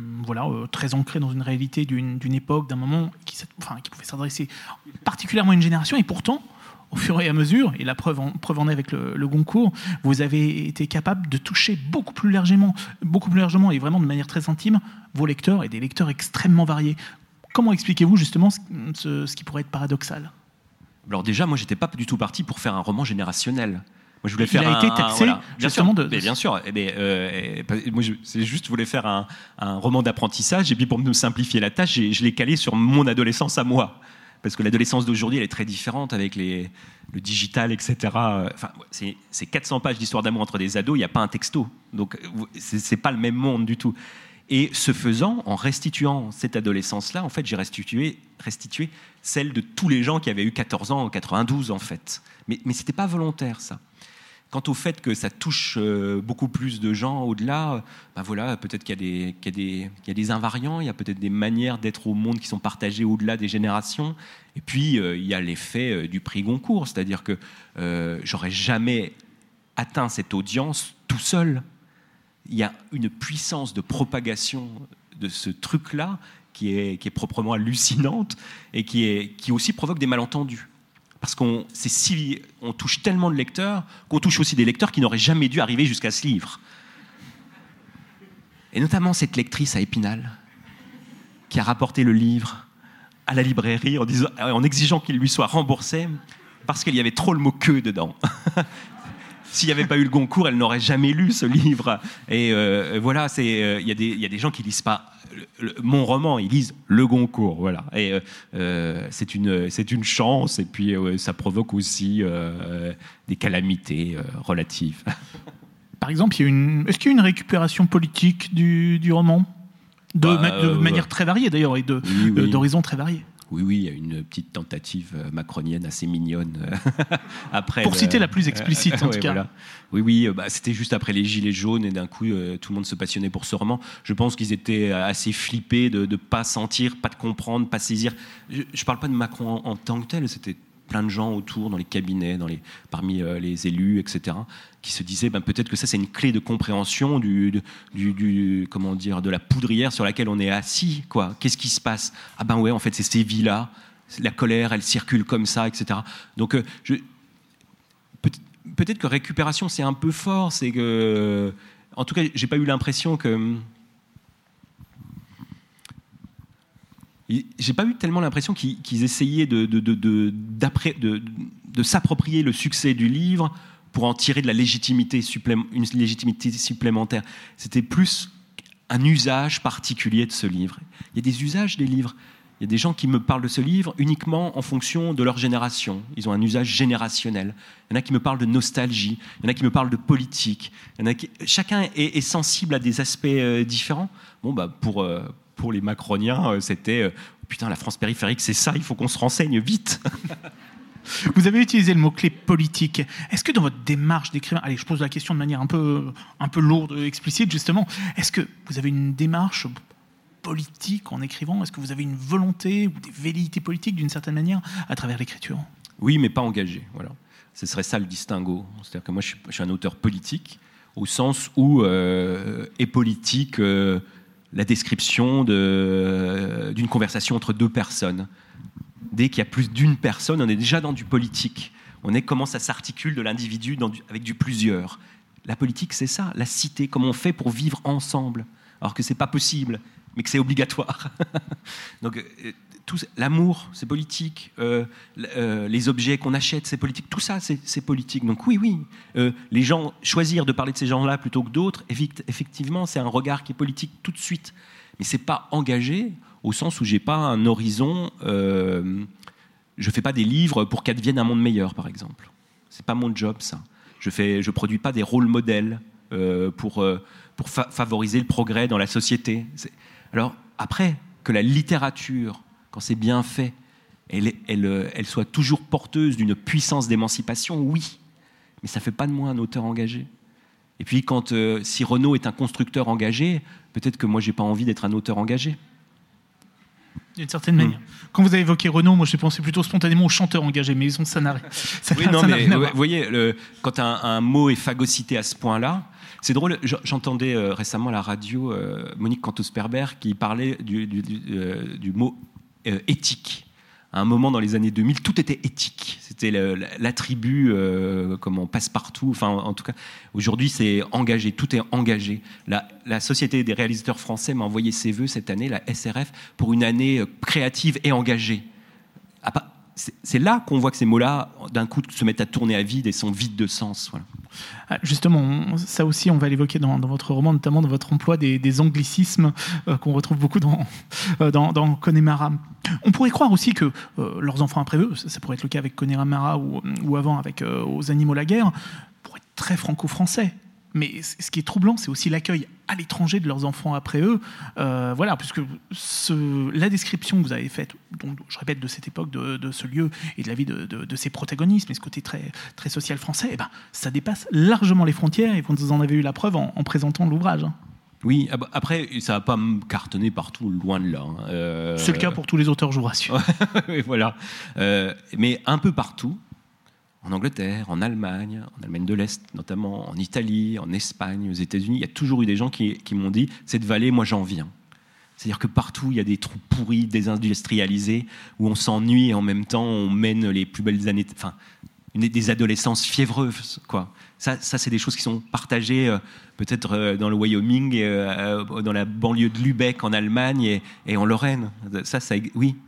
[SPEAKER 1] très ancré dans une réalité d'une époque, d'un moment qui pouvait s'adresser particulièrement à une génération, et pourtant, au fur et à mesure, et la preuve en est avec le Goncourt, vous avez été capable de toucher beaucoup plus largement et vraiment de manière très intime vos lecteurs et des lecteurs extrêmement variés. Comment expliquez-vous justement ce qui pourrait être paradoxal ?
[SPEAKER 2] Alors déjà, moi, j'étais pas du tout parti pour faire un roman générationnel. Moi, je voulais
[SPEAKER 1] Il a été taxé justement de...
[SPEAKER 2] Bien sûr. Moi, je voulais faire un roman d'apprentissage, et puis pour me simplifier la tâche, je l'ai calé sur mon adolescence à moi. Parce que l'adolescence d'aujourd'hui, elle est très différente avec le digital, etc. Enfin, c'est 400 pages d'histoire d'amour entre des ados, il n'y a pas un texto. Donc, c'est pas le même monde du tout. Et ce faisant, en restituant cette adolescence-là, en fait, j'ai restitué celle de tous les gens qui avaient eu 14 ans en 92, en fait. Mais c'était pas volontaire, ça. Quant au fait que ça touche beaucoup plus de gens au-delà, peut-être qu'il y a des invariants, il y a peut-être des manières d'être au monde qui sont partagées au-delà des générations. Et puis, il y a l'effet du prix Goncourt, c'est-à-dire que j'aurais jamais atteint cette audience tout seul. Il y a une puissance de propagation de ce truc-là qui est proprement hallucinante et qui aussi provoque des malentendus. Parce qu'on touche tellement de lecteurs qu'on touche aussi des lecteurs qui n'auraient jamais dû arriver jusqu'à ce livre. Et notamment cette lectrice à Épinal qui a rapporté le livre à la librairie en exigeant qu'il lui soit remboursé parce qu'il y avait trop le mot « que » dedans. S'il n'y avait pas eu le Goncourt, elle n'aurait jamais lu ce livre. Et voilà, il y a des gens qui lisent pas mon roman, ils lisent le Goncourt. Voilà. Et c'est une chance. Et puis ça provoque aussi des calamités relatives.
[SPEAKER 1] Par exemple, est-ce qu'il y a une récupération politique du roman de manière très variée d'ailleurs et d'horizons très variés?
[SPEAKER 2] Oui, il y a une petite tentative macronienne assez mignonne. Après
[SPEAKER 1] pour citer la plus explicite, en tout cas.
[SPEAKER 2] Voilà. Oui, c'était juste après les Gilets jaunes, et d'un coup, tout le monde se passionnait pour ce roman. Je pense qu'ils étaient assez flippés de ne pas sentir, pas de comprendre, pas saisir. Je ne parle pas de Macron en tant que tel, c'était plein de gens autour, dans les cabinets, parmi les élus, etc., qui se disaient peut-être que ça, c'est une clé de compréhension comment dire, de la poudrière sur laquelle on est assis, quoi. Qu'est-ce qui se passe ? Ah ben ouais, en fait, c'est ces vies-là. La colère, elle circule comme ça, etc. Donc, peut-être que récupération, c'est un peu fort. C'est que, en tout cas, j'ai pas eu l'impression que... J'ai pas eu tellement l'impression qu'ils essayaient de s'approprier le succès du livre pour en tirer de la légitimité une légitimité supplémentaire. C'était plus un usage particulier de ce livre. Il y a des usages des livres. Il y a des gens qui me parlent de ce livre uniquement en fonction de leur génération. Ils ont un usage générationnel. Il y en a qui me parlent de nostalgie. Il y en a qui me parlent de politique. Chacun est sensible à des aspects différents. Bon, pour les macroniens, c'était putain, la France périphérique, c'est ça, il faut qu'on se renseigne vite.
[SPEAKER 1] Vous avez utilisé le mot-clé politique. Est-ce que dans votre démarche d'écrivain, allez, je pose la question de manière un peu lourde, explicite, justement, est-ce que vous avez une démarche politique en écrivant ? Est-ce que vous avez une volonté ou des velléités politiques d'une certaine manière à travers l'écriture ?
[SPEAKER 2] Oui, mais pas engagé. Voilà. Ce serait ça le distinguo. C'est-à-dire que moi, je suis un auteur politique, au sens où est politique la description d'une conversation entre deux personnes. Dès qu'il y a plus d'une personne, on est déjà dans du politique. On est comment ça s'articule de l'individu avec du plusieurs. La politique, c'est ça, la cité, comment on fait pour vivre ensemble, alors que c'est pas possible, mais que c'est obligatoire. Donc, l'amour, c'est politique. Les objets qu'on achète, c'est politique. Tout ça, c'est politique. Donc oui. Les gens, choisir de parler de ces gens-là plutôt que d'autres, effectivement, c'est un regard qui est politique tout de suite. Mais c'est pas engagé au sens où j'ai pas un horizon. Je fais pas des livres pour qu'advienne un monde meilleur, par exemple. C'est pas mon job, ça. Je produis pas des rôles modèles pour favoriser le progrès dans la société. Alors après, que la littérature, quand c'est bien fait, elle soit toujours porteuse d'une puissance d'émancipation, oui. Mais ça ne fait pas de moi un auteur engagé. Et puis, si Renaud est un constructeur engagé, peut-être que moi, je n'ai pas envie d'être un auteur engagé.
[SPEAKER 1] D'une certaine manière. Quand vous avez évoqué Renaud, moi, j'ai pensé plutôt spontanément au chanteur engagé, mais ça n'a rien.
[SPEAKER 2] Vous voyez, quand un mot est phagocyté à ce point-là, c'est drôle, j'entendais récemment à la radio Monique Cantos-Perber qui parlait du mot éthique. À un moment dans les années 2000, tout était éthique. C'était l'attribut comme on passe partout. Enfin, en tout cas, aujourd'hui, c'est engagé. Tout est engagé. La Société des réalisateurs français m'a envoyé ses vœux cette année, la SRF, pour une année créative et engagée. C'est là qu'on voit que ces mots-là, d'un coup, se mettent à tourner à vide et sont vides de sens. Voilà.
[SPEAKER 1] Justement, ça aussi, on va l'évoquer dans votre roman, notamment dans votre emploi des anglicismes qu'on retrouve beaucoup dans Connemara. On pourrait croire aussi que leurs enfants après eux, ça pourrait être le cas avec Connemara ou avant avec Aux animaux la guerre, pourraient être très franco-français. Mais ce qui est troublant, c'est aussi l'accueil à l'étranger de leurs enfants après eux. Voilà, puisque la description que vous avez faite, donc, je répète, de cette époque, de ce lieu et de la vie de ses protagonistes, mais ce côté très, très social français, ça dépasse largement les frontières et vous en avez eu la preuve en présentant l'ouvrage.
[SPEAKER 2] Oui, après, ça ne va pas me cartonner partout, loin de là.
[SPEAKER 1] C'est le cas pour tous les auteurs, je vous rassure.
[SPEAKER 2] Voilà. Mais un peu partout. En Angleterre, en Allemagne de l'Est notamment, en Italie, en Espagne, aux États-Unis, il y a toujours eu des gens qui m'ont dit « cette vallée, moi j'en viens ». C'est-à-dire que partout, il y a des trous pourris, désindustrialisés, où on s'ennuie et en même temps, on mène les plus belles années, enfin, des adolescences fiévreuses, quoi. Ça, c'est des choses qui sont partagées peut-être dans le Wyoming, dans la banlieue de Lübeck en Allemagne et en Lorraine. Ça oui,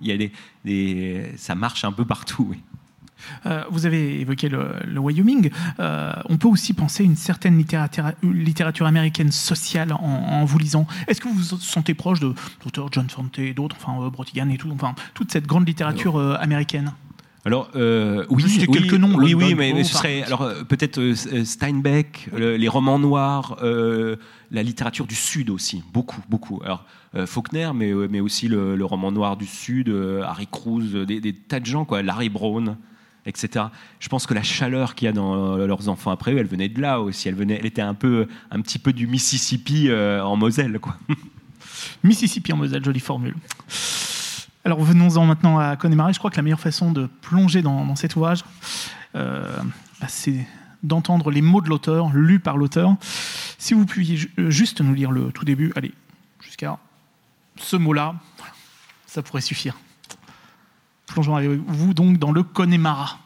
[SPEAKER 2] ça marche un peu partout, oui.
[SPEAKER 1] Vous avez évoqué le Wyoming. On peut aussi penser une certaine littérature américaine sociale en vous lisant. Est-ce que vous vous sentez proche d'auteurs John Fante et d'autres, enfin Brotigan et tout, enfin toute cette grande littérature américaine?
[SPEAKER 2] Alors oui,
[SPEAKER 1] quelques noms.
[SPEAKER 2] Oui, mais ce serait alors peut-être Steinbeck, les romans noirs, la littérature du Sud aussi, beaucoup. Alors Faulkner, mais aussi le roman noir du Sud, Harry Crews, des tas de gens, quoi, Larry Brown, etc. Je pense que la chaleur qu'il y a dans leurs enfants après eux, elle venait de là aussi. Elle était un petit peu du Mississippi en Moselle, quoi.
[SPEAKER 1] Mississippi en Moselle, jolie formule. Alors venons-en maintenant à Connemara. Je crois que la meilleure façon de plonger dans cet ouvrage, c'est d'entendre les mots de l'auteur, lus par l'auteur. Si vous pouviez juste nous lire le tout début, allez, jusqu'à ce mot-là, ça pourrait suffire. Plongeons avec vous donc dans le Connemara.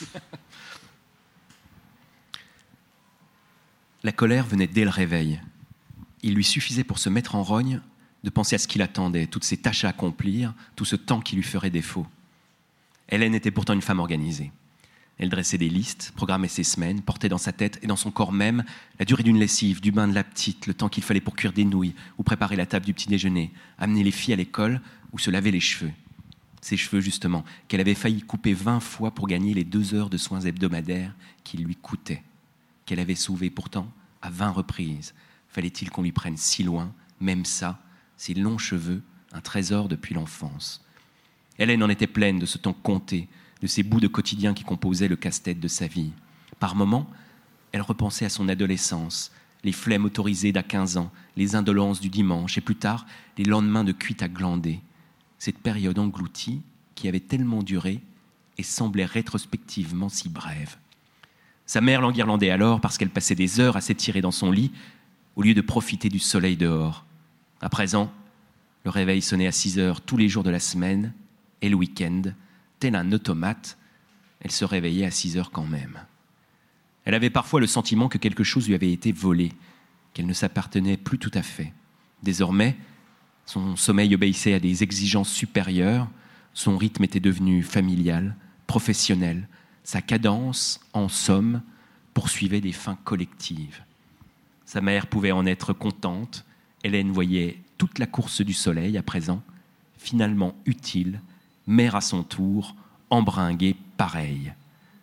[SPEAKER 2] La colère venait dès le réveil. Il lui suffisait pour se mettre en rogne de penser à ce qui l'attendait, toutes ses tâches à accomplir, tout ce temps qui lui ferait défaut. Hélène était pourtant une femme organisée. Elle dressait des listes, programmait ses semaines, portait dans sa tête et dans son corps même la durée d'une lessive, du bain de la petite, le temps qu'il fallait pour cuire des nouilles ou préparer la table du petit-déjeuner, amener les filles à l'école ou se laver les cheveux. Ses cheveux, justement, qu'elle avait failli couper 20 fois pour gagner les 2 heures de soins hebdomadaires qui lui coûtaient, qu'elle avait sauvés pourtant à 20 reprises. Fallait-il qu'on lui prenne si loin, même ça, ses longs cheveux, un trésor depuis l'enfance. Hélène en était pleine de ce temps compté, de ces bouts de quotidien qui composaient le casse-tête de sa vie. Par moments, elle repensait à son adolescence, les flemmes autorisées d'à 15 ans, les indolences du dimanche, et plus tard, les lendemains de cuite à glander. Cette période engloutie qui avait tellement duré et semblait rétrospectivement si brève. Sa mère l'enguirlandait alors parce qu'elle passait des heures à s'étirer dans son lit au lieu de profiter du soleil dehors. À présent, le réveil sonnait à 6 heures tous les jours de la semaine et le week-end, tel un automate, elle se réveillait à 6 heures quand même. Elle avait parfois le sentiment que quelque chose lui avait été volé, qu'elle ne s'appartenait plus tout à fait. Désormais, son sommeil obéissait à des exigences supérieures, son rythme était devenu familial, professionnel, sa cadence, en somme, poursuivait des fins collectives. Sa mère pouvait en être contente. Hélène voyait toute la course du soleil à présent, finalement utile, mère à son tour, embringuée pareille.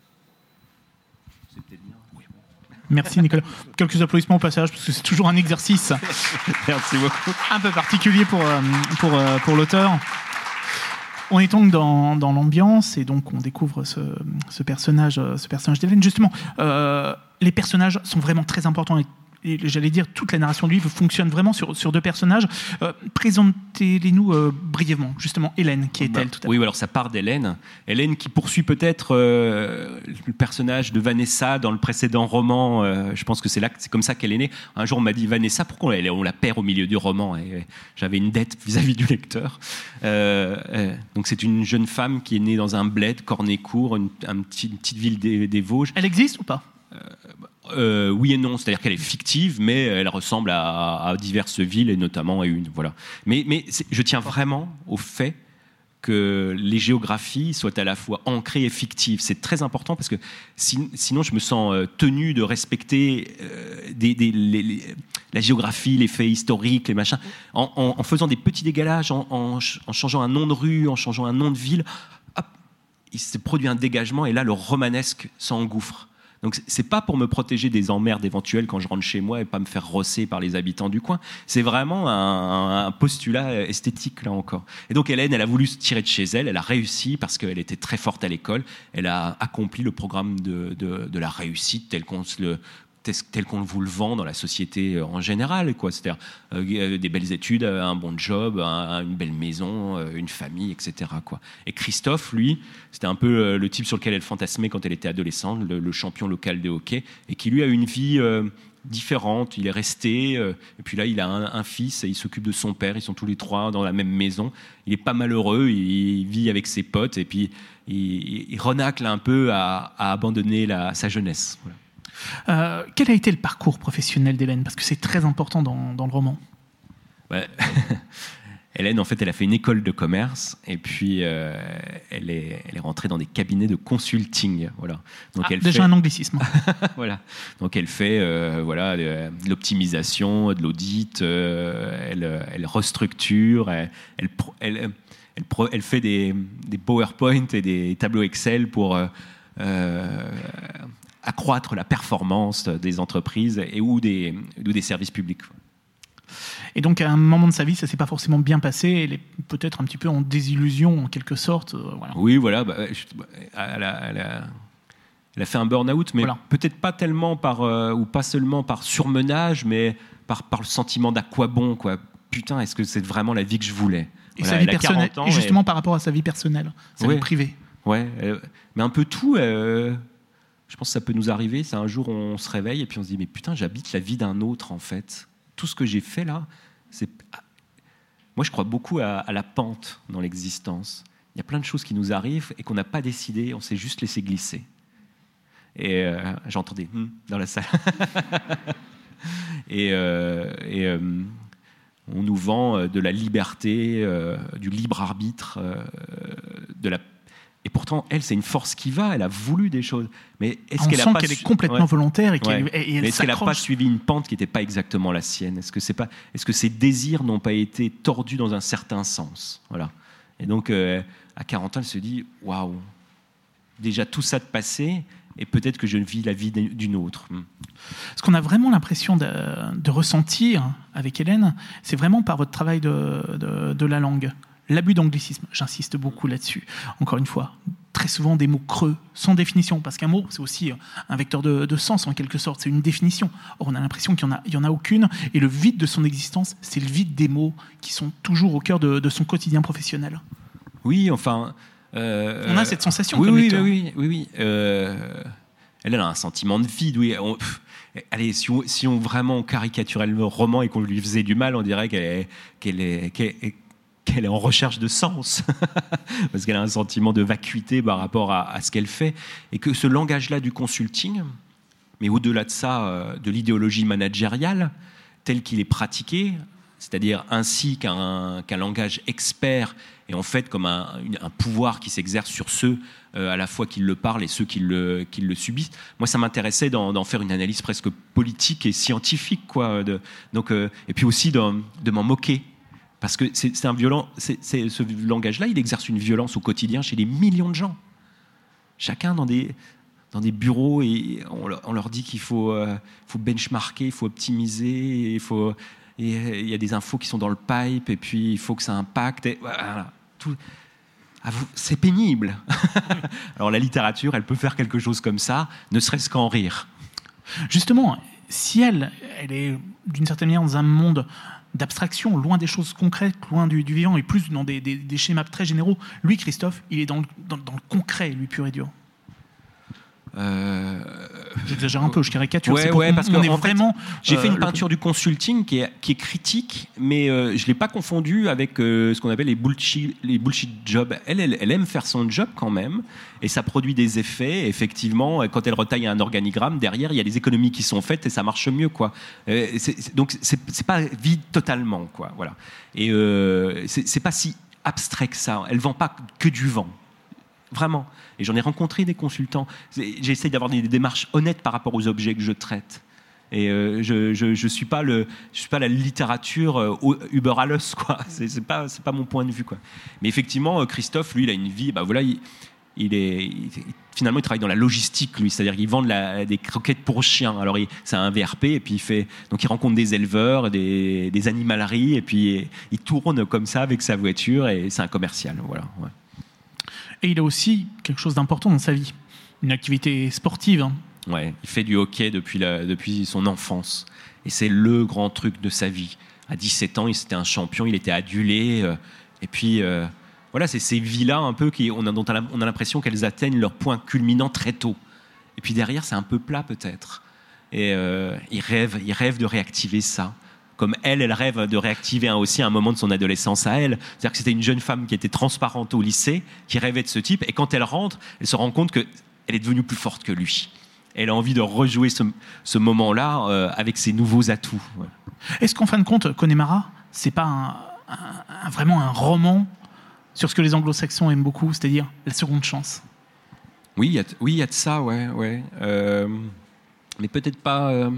[SPEAKER 1] Merci Nicolas. Quelques applaudissements au passage, parce que c'est toujours un exercice
[SPEAKER 2] Merci beaucoup.
[SPEAKER 1] un peu particulier pour l'auteur. On est donc dans l'ambiance et donc on découvre ce personnage d'Hélène. Justement, les personnages sont vraiment très importants. Et j'allais dire, toute la narration du livre fonctionne vraiment sur 2 personnages. Présentez-les-nous brièvement, justement, Hélène, qui est-elle tout à l'heure.
[SPEAKER 2] Oui, alors ça part d'Hélène. Hélène qui poursuit peut-être le personnage de Vanessa dans le précédent roman. Je pense que c'est comme ça qu'elle est née. Un jour, on m'a dit, Vanessa, pourquoi on la perd au milieu du roman? Et j'avais une dette vis-à-vis du lecteur. Donc c'est une jeune femme qui est née dans un bled, Cornécourt, une petite ville des Vosges.
[SPEAKER 1] Elle existe ou pas?
[SPEAKER 2] Oui et non, c'est-à-dire qu'elle est fictive, mais elle ressemble à diverses villes et notamment à une. Voilà. Mais je tiens vraiment au fait que les géographies soient à la fois ancrées et fictives. C'est très important parce que sinon je me sens tenu de respecter la géographie, les faits historiques, les machins, en faisant des petits dégalages, en changeant un nom de rue, en changeant un nom de ville. Hop, il se produit un dégagement et là le romanesque s'engouffre. Donc c'est pas pour me protéger des emmerdes éventuelles quand je rentre chez moi et pas me faire rosser par les habitants du coin. C'est vraiment un postulat esthétique là encore. Et donc Hélène, elle a voulu se tirer de chez elle. Elle a réussi parce qu'elle était très forte à l'école. Elle a accompli le programme de la réussite tel qu'on vous le vend dans la société en général, quoi. C'est-à-dire des belles études, un bon job, une belle maison, une famille, etc., quoi. Et Christophe, lui, c'était un peu le type sur lequel elle fantasmait quand elle était adolescente, le champion local de hockey, et qui lui a une vie différente. Il est resté, et puis là, il a un fils, et il s'occupe de son père. Ils sont tous les 3 dans la même maison. Il est pas malheureux, il vit avec ses potes, et puis il renacle un peu à abandonner sa jeunesse. Voilà.
[SPEAKER 1] Quel a été le parcours professionnel d'Hélène? Parce que c'est très important dans le roman.
[SPEAKER 2] Ouais. Hélène, en fait, elle a fait une école de commerce et puis elle est rentrée dans des cabinets de consulting. Voilà. Donc elle
[SPEAKER 1] déjà un anglicisme.
[SPEAKER 2] Voilà. Donc elle fait de l'optimisation, de l'audit, elle restructure, elle fait des PowerPoint et des tableaux Excel pour accroître la performance des entreprises ou des services publics.
[SPEAKER 1] Et donc, à un moment de sa vie, ça ne s'est pas forcément bien passé. Elle est peut-être un petit peu en désillusion, en quelque sorte. Voilà.
[SPEAKER 2] Oui, voilà. Elle a fait un burn-out, mais voilà. Peut-être pas tellement ou pas seulement par surmenage, mais par le sentiment d'à quoi bon, quoi. putain, est-ce que c'est vraiment la vie que je voulais?
[SPEAKER 1] Et sa vie personnelle, et justement par rapport à sa vie personnelle, sa vie privée.
[SPEAKER 2] Ouais, mais un peu tout. Je pense que ça peut nous arriver. C'est un jour on se réveille et puis on se dit mais putain, j'habite la vie d'un autre en fait. Tout ce que j'ai fait là, c'est. Moi, je crois beaucoup à la pente dans l'existence. Il y a plein de choses qui nous arrivent et qu'on n'a pas décidé, on s'est juste laissé glisser. Et j'entendais dans la salle. et on nous vend de la liberté, du libre arbitre, et pourtant, elle, c'est une force qui va. Elle a voulu des choses. Mais est-ce qu'elle
[SPEAKER 1] est complètement volontaire et qu'elle
[SPEAKER 2] mais est-ce qu'elle n'a pas suivi une pente qui n'était pas exactement la sienne? Est-ce que ses désirs n'ont pas été tordus dans un certain sens? Voilà. Et donc, à 40 ans, elle se dit waouh, déjà tout ça de passé, et peut-être que je vis la vie d'une autre.
[SPEAKER 1] Ce qu'on a vraiment l'impression de ressentir avec Hélène, c'est vraiment par votre travail de la langue. L'abus d'anglicisme, j'insiste beaucoup là-dessus. Encore une fois, très souvent des mots creux, sans définition, parce qu'un mot, c'est aussi un vecteur de sens, en quelque sorte, c'est une définition. Or, on a l'impression qu'il n'y en a aucune, et le vide de son existence, c'est le vide des mots qui sont toujours au cœur de son quotidien professionnel.
[SPEAKER 2] Oui, enfin...
[SPEAKER 1] on a cette sensation.
[SPEAKER 2] Oui. Elle a un sentiment de vide, oui. Allez, si on vraiment caricaturait le roman et qu'on lui faisait du mal, on dirait qu'elle est en recherche de sens, parce qu'elle a un sentiment de vacuité par rapport à ce qu'elle fait, et que ce langage-là du consulting, mais au-delà de ça, de l'idéologie managériale, tel qu'il est pratiqué, c'est-à-dire ainsi qu'un langage expert, et en fait comme un pouvoir qui s'exerce sur ceux à la fois qui le parlent et ceux qui le subissent. Moi, ça m'intéressait d'en faire une analyse presque politique et scientifique, quoi. Et puis aussi de m'en moquer. Parce que ce langage-là, il exerce une violence au quotidien chez des millions de gens. Chacun dans des bureaux, et on leur dit qu'il faut benchmarker, il faut optimiser, il y a des infos qui sont dans le pipe, et puis il faut que ça impacte. Voilà, tout. C'est pénible. Alors la littérature, elle peut faire quelque chose comme ça, ne serait-ce qu'en rire.
[SPEAKER 1] Justement, si elle est d'une certaine manière dans un monde d'abstraction, loin des choses concrètes, loin du vivant, et plus dans des schémas très généraux. Lui, Christophe, il est dans le concret, lui, pur et dur. J'exagère un peu, je caricature.
[SPEAKER 2] Parce que vraiment. J'ai fait une peinture du consulting qui est critique, mais je l'ai pas confondu avec ce qu'on appelle les bullshit jobs. Elle aime faire son job quand même, et ça produit des effets. Effectivement, quand elle retaille un organigramme, derrière, il y a des économies qui sont faites et ça marche mieux, quoi. Donc c'est pas vide totalement, quoi. Voilà. Et c'est pas si abstrait que ça. Elle vend pas que du vent. Vraiment. Et j'en ai rencontré des consultants. J'essaie d'avoir des démarches honnêtes par rapport aux objets que je traite. Et je suis pas la littérature Uber alles, quoi. C'est pas mon point de vue, quoi. Mais effectivement, Christophe, lui, il a une vie. Bah voilà, finalement, il travaille dans la logistique, lui. C'est-à-dire qu'il vend des croquettes pour chiens. Alors, c'est un VRP, et puis il rencontre des éleveurs, des animaleries, et puis il tourne comme ça avec sa voiture, et c'est un commercial. Voilà. Ouais.
[SPEAKER 1] Et il a aussi quelque chose d'important dans sa vie, une activité sportive.
[SPEAKER 2] Ouais, il fait du hockey depuis son enfance. Et c'est le grand truc de sa vie. À 17 ans, c'était un champion, il était adulé. Et puis, voilà, c'est ces vies-là un peu dont on a l'impression qu'elles atteignent leur point culminant très tôt. Et puis derrière, c'est un peu plat peut-être. Et il rêve de réactiver ça. Comme elle rêve de réactiver aussi un moment de son adolescence à elle. C'est-à-dire que c'était une jeune femme qui était transparente au lycée, qui rêvait de ce type, et quand elle rentre, elle se rend compte qu'elle est devenue plus forte que lui. Elle a envie de rejouer ce moment-là avec ses nouveaux atouts. Ouais.
[SPEAKER 1] Est-ce qu'en fin de compte, Connemara, c'est pas vraiment un roman sur ce que les anglo-saxons aiment beaucoup, c'est-à-dire la seconde chance?
[SPEAKER 2] Oui, il y a de ça, ouais. Mais peut-être pas...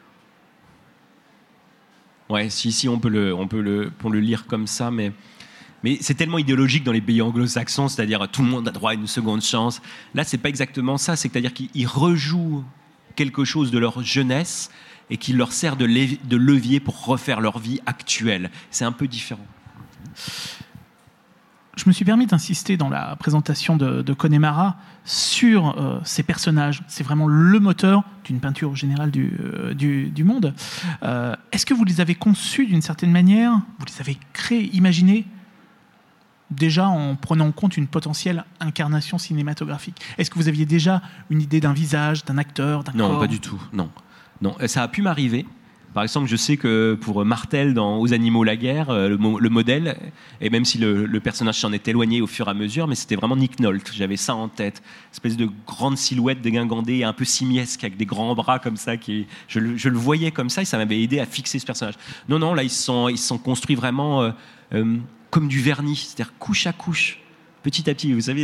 [SPEAKER 2] Ouais, si on peut le lire comme ça, mais c'est tellement idéologique dans les pays anglo-saxons, c'est-à-dire tout le monde a droit à une seconde chance. Là, c'est pas exactement ça, c'est-à-dire qu'ils rejouent quelque chose de leur jeunesse et qui leur sert de levier pour refaire leur vie actuelle. C'est un peu différent.
[SPEAKER 1] je me suis permis d'insister dans la présentation de Connemara sur ces personnages. C'est vraiment le moteur d'une peinture générale du monde. Est-ce que vous les avez conçus d'une certaine manière? Vous les avez créés, imaginés, déjà en prenant en compte une potentielle incarnation cinématographique? Est-ce que vous aviez déjà une idée d'un visage, d'un acteur, d'un corps?
[SPEAKER 2] Non, pas du tout. Non. Ça a pu m'arriver. Par exemple, je sais que pour Martel, dans Aux animaux la guerre, le modèle, et même si le personnage s'en est éloigné au fur et à mesure, mais c'était vraiment Nick Nolte. J'avais ça en tête. Espèce de grande silhouette dégingandée, un peu simiesque, avec des grands bras comme ça. Je le voyais comme ça et ça m'avait aidé à fixer ce personnage. Non, là, ils se sont construits vraiment comme du vernis, c'est-à-dire couche à couche, petit à petit. Vous savez,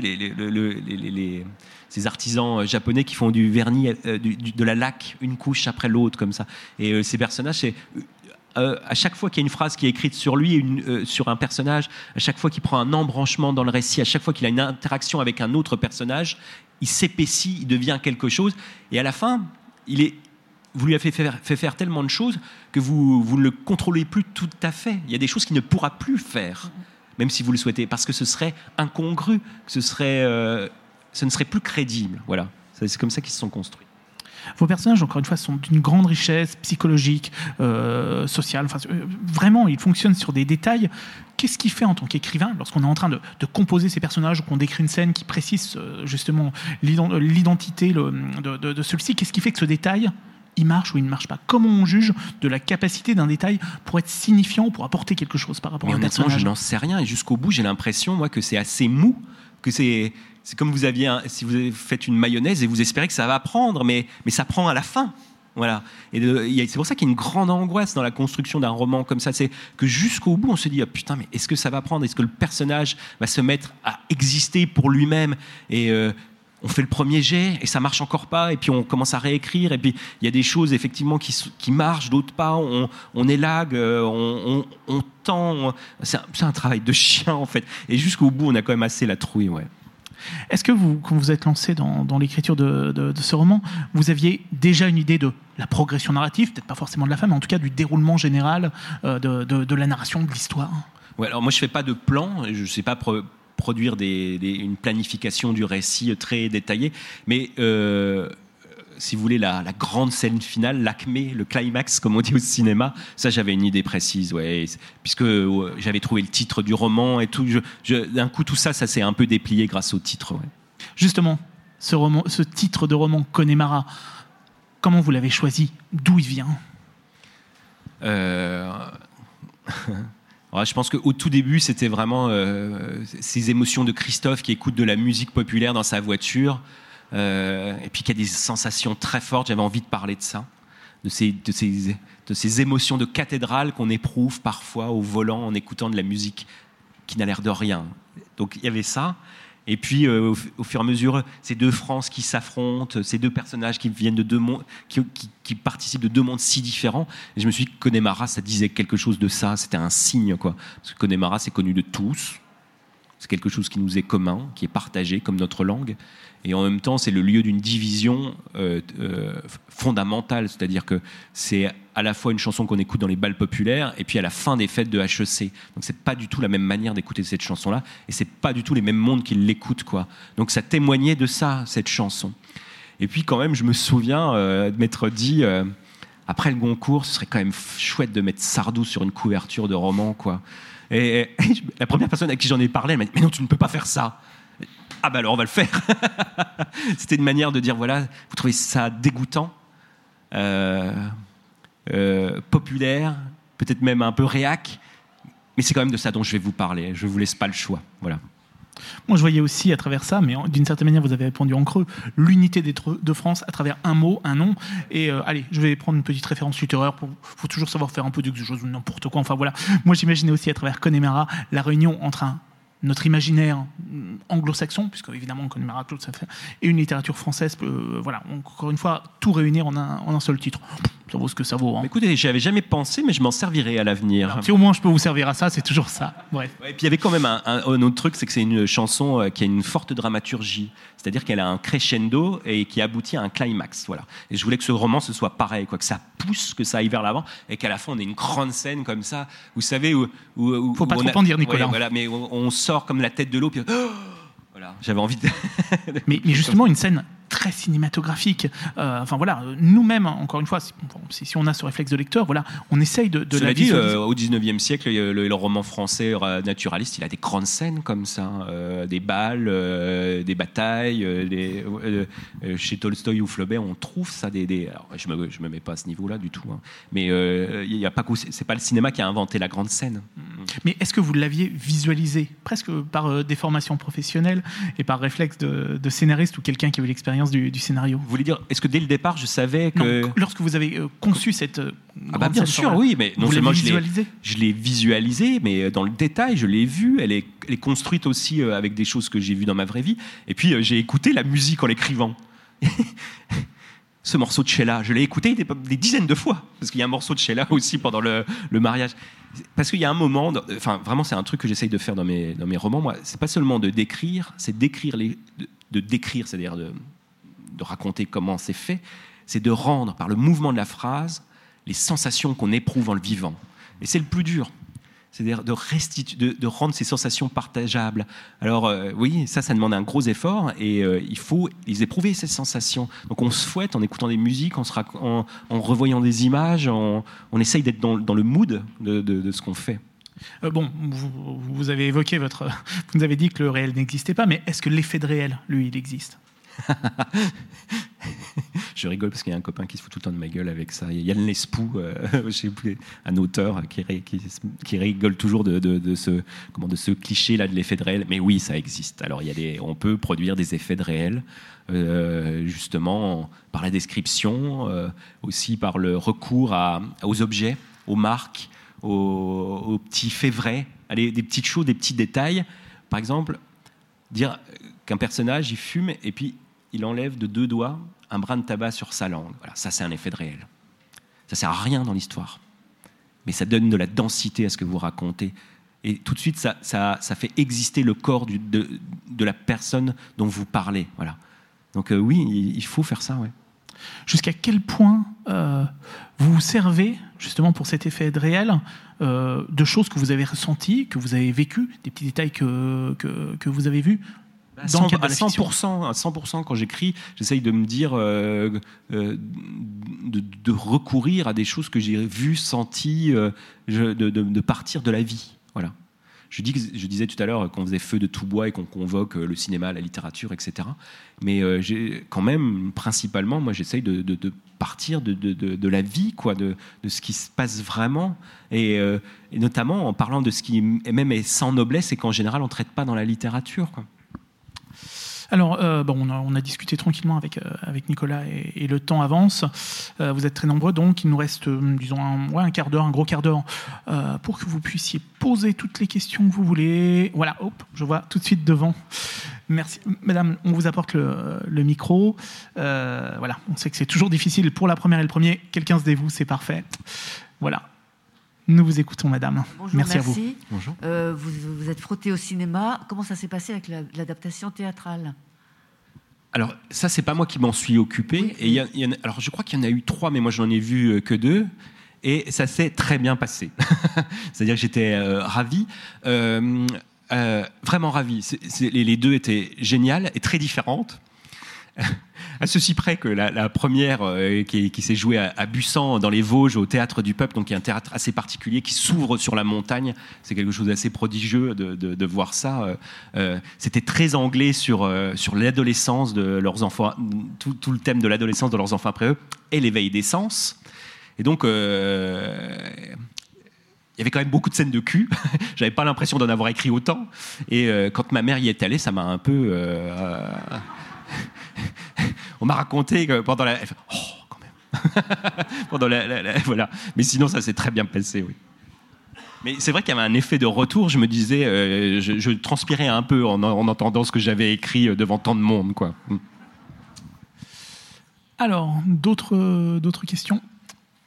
[SPEAKER 2] ces artisans japonais qui font du vernis, de la laque, une couche après l'autre, comme ça. Et ces personnages, c'est à chaque fois qu'il y a une phrase qui est écrite sur lui, sur un personnage, à chaque fois qu'il prend un embranchement dans le récit, à chaque fois qu'il a une interaction avec un autre personnage, il s'épaissit, il devient quelque chose. Et à la fin, vous lui avez fait faire tellement de choses que vous ne le contrôlez plus tout à fait. Il y a des choses qu'il ne pourra plus faire, même si vous le souhaitez, parce que ce serait incongru, ce ne serait plus crédible. Voilà. C'est comme ça qu'ils se sont construits.
[SPEAKER 1] Vos personnages, encore une fois, sont d'une grande richesse psychologique, sociale. Enfin, vraiment, ils fonctionnent sur des détails. Qu'est-ce qui fait, en tant qu'écrivain, lorsqu'on est en train de composer ces personnages ou qu'on décrit une scène qui précise justement l'identité de celui-ci, qu'est-ce qui fait que ce détail, il marche ou il ne marche pas? Comment on juge de la capacité d'un détail pour être signifiant, pour apporter quelque chose par rapport à un personnage?
[SPEAKER 2] Je n'en sais rien. Et jusqu'au bout, j'ai l'impression, moi, que c'est assez mou, que c'est comme si vous faites une mayonnaise et vous espérez que ça va prendre, mais ça prend à la fin. Voilà. Et c'est pour ça qu'il y a une grande angoisse dans la construction d'un roman comme ça. C'est que jusqu'au bout, on se dit, oh, putain, mais est-ce que ça va prendre? Est-ce que le personnage va se mettre à exister pour lui-même? Et on fait le premier jet et ça marche encore pas, et puis on commence à réécrire, et puis il y a des choses effectivement qui marchent, d'autres pas, on élague, on tend, c'est un travail de chien en fait, et jusqu'au bout on a quand même assez la trouille, ouais.
[SPEAKER 1] Est-ce que vous, quand vous êtes lancé dans l'écriture de ce roman, vous aviez déjà une idée de la progression narrative, peut-être pas forcément de la fin, mais en tout cas du déroulement général de la narration, de l'histoire?
[SPEAKER 2] Ouais, alors moi je fais pas de plan, je sais pas produire une planification du récit très détaillée, mais si vous voulez, la grande scène finale, l'acmé, le climax, comme on dit au cinéma, ça j'avais une idée précise, ouais, puisque j'avais trouvé le titre du roman et tout. D'un coup, tout ça s'est un peu déplié grâce au titre. Ouais.
[SPEAKER 1] Justement, ce titre de roman, Connemara, comment vous l'avez choisi? D'où il vient?
[SPEAKER 2] Je pense qu'au tout début, c'était vraiment ces émotions de Christophe qui écoute de la musique populaire dans sa voiture, et puis qui a des sensations très fortes. J'avais envie de parler de ça, de ces émotions de cathédrale qu'on éprouve parfois au volant en écoutant de la musique qui n'a l'air de rien. Donc il y avait ça. Et puis, au fur et à mesure, ces deux Frances qui s'affrontent, ces deux personnages qui viennent de deux mondes, qui participent de deux mondes si différents. Et je me suis dit que Connemara, ça disait quelque chose de ça. C'était un signe, quoi. Parce que Connemara, c'est connu de tous. C'est quelque chose qui nous est commun, qui est partagé, comme notre langue. Et en même temps, c'est le lieu d'une division fondamentale. C'est-à-dire que c'est à la fois une chanson qu'on écoute dans les bals populaires et puis à la fin des fêtes de HEC. Donc c'est pas du tout la même manière d'écouter cette chanson-là, et c'est pas du tout les mêmes mondes qui l'écoutent, quoi. Donc ça témoignait de ça, cette chanson. Et puis quand même, je me souviens de m'être dit, après le Goncourt, ce serait quand même chouette de mettre Sardou sur une couverture de roman, quoi. Et la première personne à qui j'en ai parlé, elle m'a dit, mais non, tu ne peux pas faire ça. Ah bah alors on va le faire. C'était une manière de dire, voilà, vous trouvez ça dégoûtant, populaire, peut-être même un peu réac, mais c'est quand même de ça dont je vais vous parler. Je ne vous laisse pas le choix. Voilà.
[SPEAKER 1] Moi, je voyais aussi à travers ça, mais d'une certaine manière, vous avez répondu en creux, l'unité de France à travers un mot, un nom. Et allez, je vais prendre une petite référence littéraire. Il faut toujours savoir faire un peu de choses ou n'importe quoi. Enfin voilà. Moi, j'imaginais aussi à travers Connemara la réunion entre notre imaginaire anglo-saxon, puisque évidemment Connemara, tout ça fait, et une littérature française. Voilà, encore une fois, tout réunir en un seul titre. ça vaut ce que ça vaut. Hein.
[SPEAKER 2] Écoutez, j'y avais jamais pensé, mais je m'en servirai à l'avenir.
[SPEAKER 1] Alors, si au moins je peux vous servir à ça, c'est toujours ça. Bref.
[SPEAKER 2] Ouais, et puis il y avait quand même un autre truc, c'est que c'est une chanson qui a une forte dramaturgie. C'est-à-dire qu'elle a un crescendo et qui aboutit à un climax. Voilà. Et je voulais que ce roman, ce soit pareil, quoi, que ça pousse, que ça aille vers l'avant, et qu'à la fin, on ait une grande scène comme ça. Vous savez, où
[SPEAKER 1] faut pas trop en dire, Nicolas.
[SPEAKER 2] Ouais, voilà, mais on sort comme la tête de l'eau, puis... Voilà, j'avais envie de...
[SPEAKER 1] mais justement, une scène très cinématographique. Enfin voilà, nous-mêmes, encore une fois, si on a ce réflexe de lecteur, voilà, on essaye de
[SPEAKER 2] Cela
[SPEAKER 1] la
[SPEAKER 2] dit,
[SPEAKER 1] visualiser.
[SPEAKER 2] au 19e siècle, le roman français naturaliste, il a des grandes scènes comme ça, des balles, des batailles. Chez Tolstoï ou Flaubert, on trouve ça. Alors, je me mets pas à ce niveau-là du tout, hein, mais y a pas que c'est pas le cinéma qui a inventé la grande scène.
[SPEAKER 1] Mais est-ce que vous l'aviez visualisé, presque par des formations professionnelles et par réflexe de scénariste ou quelqu'un qui avait l'expérience du scénario?
[SPEAKER 2] Vous voulez dire, est-ce que dès le départ, je savais que...
[SPEAKER 1] Non, lorsque vous avez conçu cette
[SPEAKER 2] bien sûr, oui, mais non seulement je l'ai visualisé, mais dans le détail, je l'ai vu. Elle est construite aussi avec des choses que j'ai vues dans ma vraie vie. Et puis, j'ai écouté la musique en l'écrivant. Ce morceau de Sheila, je l'ai écouté des dizaines de fois, parce qu'il y a un morceau de Sheila aussi pendant le mariage. Parce qu'il y a un moment, enfin vraiment c'est un truc que j'essaye de faire dans mes romans, moi, c'est pas seulement de décrire, c'est d'écrire, de décrire, c'est-à-dire de raconter comment c'est fait, c'est de rendre par le mouvement de la phrase les sensations qu'on éprouve en le vivant. Et c'est le plus dur. C'est-à-dire de rendre ces sensations partageables. Alors oui, ça demande un gros effort et il faut les éprouver, ces sensations. Donc on se fouette en écoutant des musiques, en revoyant des images, on essaye d'être dans le mood de ce qu'on fait.
[SPEAKER 1] Bon, vous avez évoqué vous nous avez dit que le réel n'existait pas, mais est-ce que l'effet de réel, lui, il existe?
[SPEAKER 2] Je rigole parce qu'il y a un copain qui se fout tout le temps de ma gueule avec ça. Il y a Yann Lespoux, je sais plus, un auteur qui rigole toujours de ce cliché-là de l'effet de réel. Mais oui, ça existe. Alors on peut produire des effets de réel, justement par la description, aussi par le recours aux objets, aux marques, aux petits faits vrais, des petites choses, des petits détails. Par exemple, dire qu'un personnage il fume et puis il enlève de 2 doigts un brin de tabac sur sa langue. Voilà, ça c'est un effet de réel. Ça sert à rien dans l'histoire, mais ça donne de la densité à ce que vous racontez. Et tout de suite, ça fait exister le corps de la personne dont vous parlez. Voilà. Donc oui, il faut faire ça. Ouais.
[SPEAKER 1] Jusqu'à quel point vous vous servez, justement pour cet effet de réel, de choses que vous avez ressenties, que vous avez vécues, des petits détails que vous avez vus
[SPEAKER 2] à 100%, quand j'écris, j'essaye de me dire de recourir à des choses que j'ai vues, senties, de partir de la vie. Voilà. Je disais tout à l'heure qu'on faisait feu de tout bois et qu'on convoque le cinéma, la littérature, etc. Mais quand même, principalement, moi, j'essaye de partir de la vie, quoi, de ce qui se passe vraiment, et notamment en parlant de ce qui même est sans noblesse et qu'en général, on ne traite pas dans la littérature, quoi.
[SPEAKER 1] Alors, on a discuté tranquillement avec Nicolas et le temps avance. Vous êtes très nombreux, donc il nous reste, disons, un quart d'heure, un gros quart d'heure, pour que vous puissiez poser toutes les questions que vous voulez. Voilà, hop, je vois tout de suite devant. Merci. Mesdames, on vous apporte le micro. Voilà, on sait que c'est toujours difficile pour la première et le premier. Quelqu'un se dévoue, c'est parfait. Voilà. Nous vous écoutons, madame.
[SPEAKER 3] Bonjour,
[SPEAKER 1] merci à vous.
[SPEAKER 2] Bonjour.
[SPEAKER 3] Vous êtes frotté au cinéma. Comment ça s'est passé avec l'adaptation théâtrale?
[SPEAKER 2] Alors, ça, c'est pas moi qui m'en suis occupé.
[SPEAKER 3] Oui.
[SPEAKER 2] Et alors, je crois qu'il y en a eu 3, mais moi, je n'en ai vu que 2. Et ça s'est très bien passé. C'est-à-dire que j'étais ravi. Vraiment ravi. Les 2 étaient géniales et très différentes. À ceci près que la première qui s'est jouée à Bussan dans les Vosges au Théâtre du Peuple, donc qui est un théâtre assez particulier qui s'ouvre sur la montagne, c'est quelque chose d'assez prodigieux de voir ça. C'était très anglais sur l'adolescence de leurs enfants, tout le thème de l'adolescence de leurs enfants après eux, et l'éveil des sens. Et donc il y avait quand même beaucoup de scènes de cul. J'avais pas l'impression d'en avoir écrit autant. Et quand ma mère y est allée, ça m'a un peu... On m'a raconté que pendant la... Elle fait, oh, quand même. Pendant voilà. Mais sinon, ça s'est très bien passé, oui. Mais c'est vrai qu'il y avait un effet de retour. Je me disais... je transpirais un peu en entendant ce que j'avais écrit devant tant de monde, quoi.
[SPEAKER 1] Alors, d'autres questions?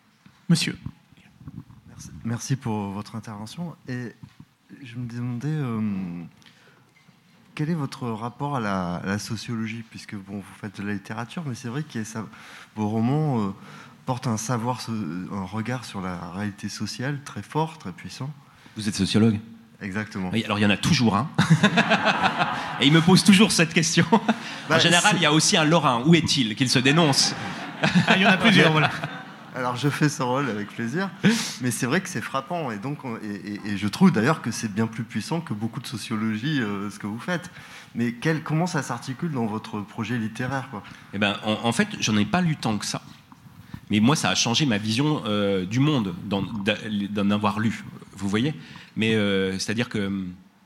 [SPEAKER 1] Monsieur.
[SPEAKER 4] Merci pour votre intervention. Et je me demandais, quel est votre rapport à la sociologie, puisque bon, vous faites de la littérature, mais c'est vrai que vos romans portent un regard sur la réalité sociale très fort, très puissant.
[SPEAKER 2] Vous êtes sociologue ?
[SPEAKER 4] Exactement.
[SPEAKER 2] Oui, alors il y en a toujours un. Et il me pose toujours cette question. En général, il y a aussi un Lorrain. Où est-il ? Qu'il se dénonce.
[SPEAKER 1] Il y en a plusieurs, voilà.
[SPEAKER 4] Alors je fais ce rôle avec plaisir, mais c'est vrai que c'est frappant, et donc et je trouve d'ailleurs que c'est bien plus puissant que beaucoup de sociologie ce que vous faites. Mais comment ça s'articule dans votre projet littéraire, quoi ?
[SPEAKER 2] Eh ben, en fait, j'en ai pas lu tant que ça. Mais moi, ça a changé ma vision du monde d'en avoir lu. Vous voyez ? Mais c'est-à-dire que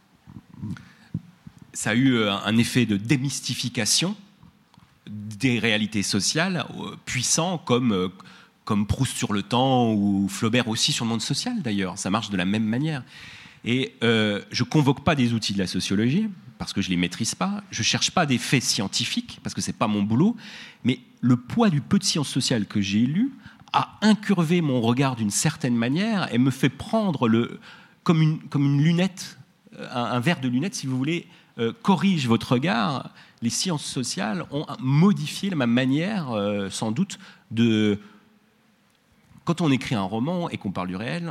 [SPEAKER 2] ça a eu un effet de démystification des réalités sociales puissant comme Proust sur le temps ou Flaubert aussi sur le monde social d'ailleurs. Ça marche de la même manière. Et je ne convoque pas des outils de la sociologie parce que je ne les maîtrise pas. Je ne cherche pas des faits scientifiques parce que ce n'est pas mon boulot. Mais le poids du peu de sciences sociales que j'ai lu a incurvé mon regard d'une certaine manière et me fait prendre comme une lunette, un verre de lunette si vous voulez, corrige votre regard. Les sciences sociales ont modifié ma manière sans doute de... Quand on écrit un roman et qu'on parle du réel,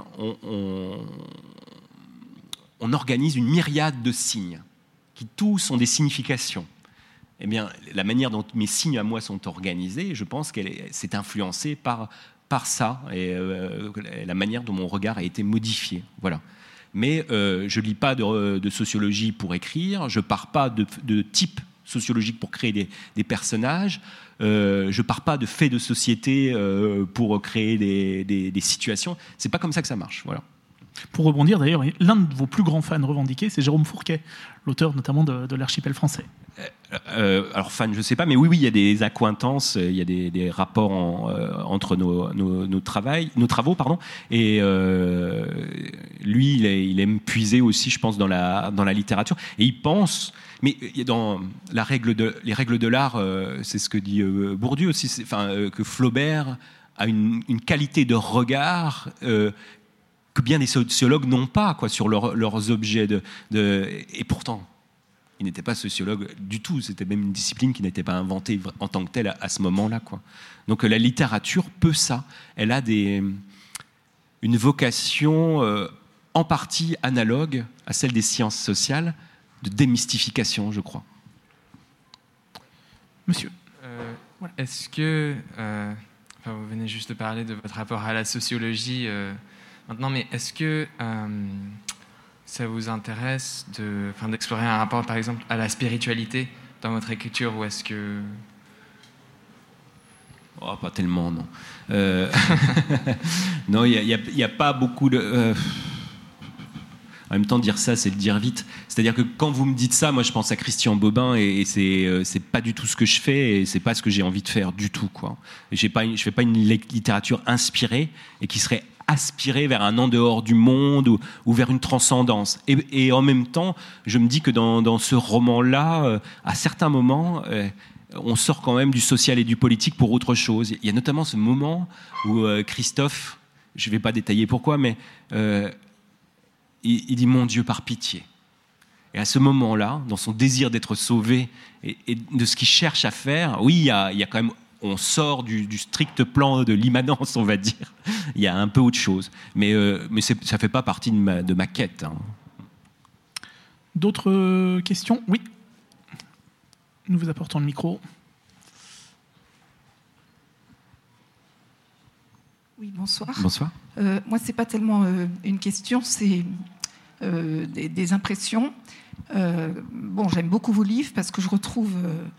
[SPEAKER 2] on organise une myriade de signes qui tous ont des significations. Eh bien, la manière dont mes signes à moi sont organisés, je pense c'est influencé par ça et la manière dont mon regard a été modifié. Voilà. Mais je ne lis pas de sociologie pour écrire, je ne pars pas de type sociologique pour créer des personnages, je ne pars pas de faits de société pour créer des situations. Ce n'est pas comme ça que ça marche. Voilà.
[SPEAKER 1] Pour rebondir d'ailleurs, l'un de vos plus grands fans revendiqués, c'est Jérôme Fourquet, l'auteur notamment de l'Archipel français.
[SPEAKER 2] Alors fan, je ne sais pas, mais oui, il y a des accointances, il y a des rapports entre nos travaux, pardon. Et lui, il aime puiser aussi, je pense, dans la littérature. Et il pense, mais dans les règles de l'art, c'est ce que dit Bourdieu aussi, que Flaubert a une qualité de regard que bien des sociologues n'ont pas, quoi, sur leurs objets et pourtant. Il n'était pas sociologue du tout, c'était même une discipline qui n'était pas inventée en tant que telle à ce moment-là, quoi. Donc la littérature peut ça, elle a une vocation en partie analogue à celle des sciences sociales, de démystification, je crois.
[SPEAKER 1] Monsieur.
[SPEAKER 5] Voilà. Est-ce que, vous venez juste de parler de votre rapport à la sociologie maintenant, mais est-ce que ça vous intéresse d'explorer un rapport, par exemple, à la spiritualité dans votre écriture, ou est-ce que...
[SPEAKER 2] Oh, pas tellement, non. Non, il n'y a pas beaucoup de... En même temps, dire ça, c'est le dire vite. C'est-à-dire que quand vous me dites ça, moi, je pense à Christian Bobin, et c'est pas du tout ce que je fais, et c'est pas ce que j'ai envie de faire du tout, quoi. Je fais pas une littérature inspirée et qui serait aspirer vers un en dehors du monde ou vers une transcendance. Et en même temps, je me dis que dans ce roman-là, à certains moments, on sort quand même du social et du politique pour autre chose. Il y a notamment ce moment où Christophe, je ne vais pas détailler pourquoi, mais il dit « Mon Dieu, par pitié ». Et à ce moment-là, dans son désir d'être sauvé et de ce qu'il cherche à faire, oui, il y a quand même... On sort du strict plan de l'immanence, on va dire. Il y a un peu autre chose. Mais ça ne fait pas partie de ma quête. Hein.
[SPEAKER 1] D'autres questions ? Oui. Nous vous apportons le micro.
[SPEAKER 6] Oui, bonsoir.
[SPEAKER 2] Bonsoir.
[SPEAKER 6] Moi, ce n'est pas tellement une question, c'est des impressions. J'aime beaucoup vos livres parce que je retrouve...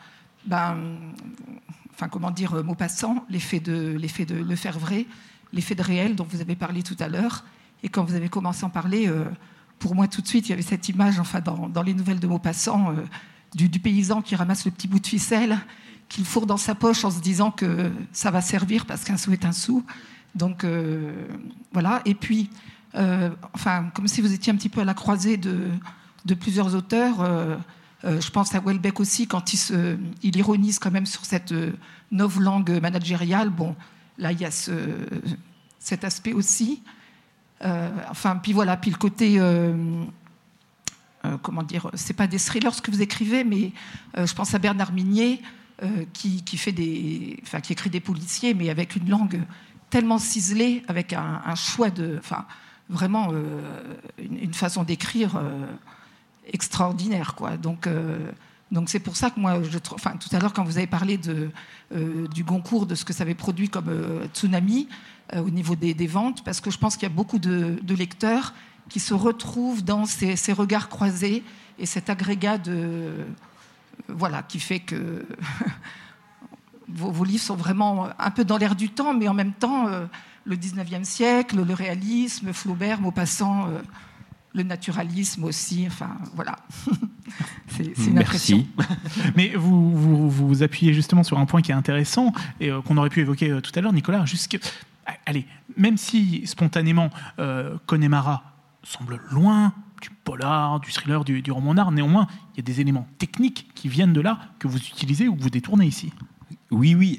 [SPEAKER 6] Maupassant, l'effet de le faire vrai, l'effet de réel dont vous avez parlé tout à l'heure. Et quand vous avez commencé à en parler, pour moi tout de suite, il y avait cette image, dans les nouvelles de Maupassant, du paysan qui ramasse le petit bout de ficelle, qu'il fourre dans sa poche en se disant que ça va servir parce qu'un sou est un sou. Donc voilà. Et puis, comme si vous étiez un petit peu à la croisée de plusieurs auteurs. Je pense à Houellebecq aussi, quand il ironise quand même sur cette novlangue managériale. Bon, là, il y a cet aspect aussi. Puis voilà, puis le côté, comment dire, c'est pas des thrillers ce que vous écrivez, mais je pense à Bernard Minier qui écrit des policiers, mais avec une langue tellement ciselée, avec un choix vraiment une façon d'écrire extraordinaire, quoi. Donc c'est pour ça que moi, tout à l'heure, quand vous avez parlé du Goncourt, de ce que ça avait produit comme tsunami au niveau des ventes, parce que je pense qu'il y a beaucoup de lecteurs qui se retrouvent dans ces regards croisés et cet agrégat qui fait que vos livres sont vraiment un peu dans l'air du temps, mais en même temps, le 19e siècle, le réalisme, Flaubert, Maupassant, le naturalisme aussi, voilà. C'est une impression.
[SPEAKER 1] Mais vous appuyez justement sur un point qui est intéressant et qu'on aurait pu évoquer tout à l'heure, Nicolas. Allez, même si spontanément Connemara semble loin du polar, du thriller, du roman d'art, néanmoins, il y a des éléments techniques qui viennent de là, que vous utilisez ou que vous détournez ici.
[SPEAKER 2] Oui.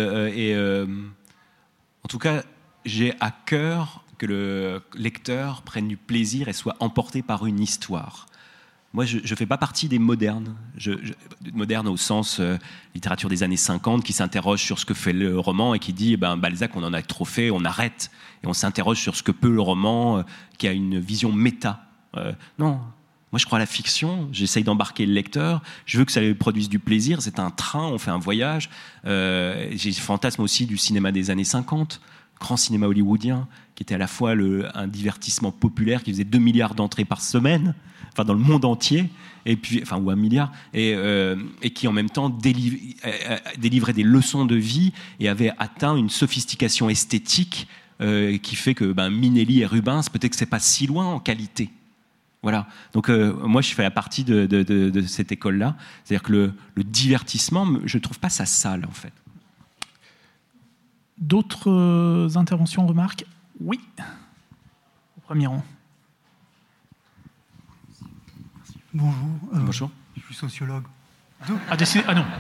[SPEAKER 2] En tout cas, j'ai à cœur que le lecteur prenne du plaisir et soit emporté par une histoire. Moi, je ne fais pas partie des modernes. Modernes au sens littérature des années 50, qui s'interroge sur ce que fait le roman et qui dit Balzac, on en a trop fait, on arrête. Et on s'interroge sur ce que peut le roman, qui a une vision méta. Non, moi je crois à la fiction, j'essaye d'embarquer le lecteur, je veux que ça lui produise du plaisir, c'est un train, on fait un voyage. J'ai ce fantasme aussi du cinéma des années 50, grand cinéma hollywoodien, qui était à la fois un divertissement populaire qui faisait 2 milliards d'entrées par semaine, dans le monde entier, ou 1 milliard, et qui en même temps délivrait des leçons de vie et avait atteint une sophistication esthétique qui fait que Minelli et Rubens, peut-être que c'est pas si loin en qualité. Voilà. Donc moi, je fais la partie de cette école-là. C'est-à-dire que le divertissement, je ne trouve pas ça sale, en fait.
[SPEAKER 1] D'autres interventions, remarques ? Oui. Au premier rang.
[SPEAKER 7] Bonjour.
[SPEAKER 2] Bonjour.
[SPEAKER 7] Je suis sociologue.
[SPEAKER 1] Ah non.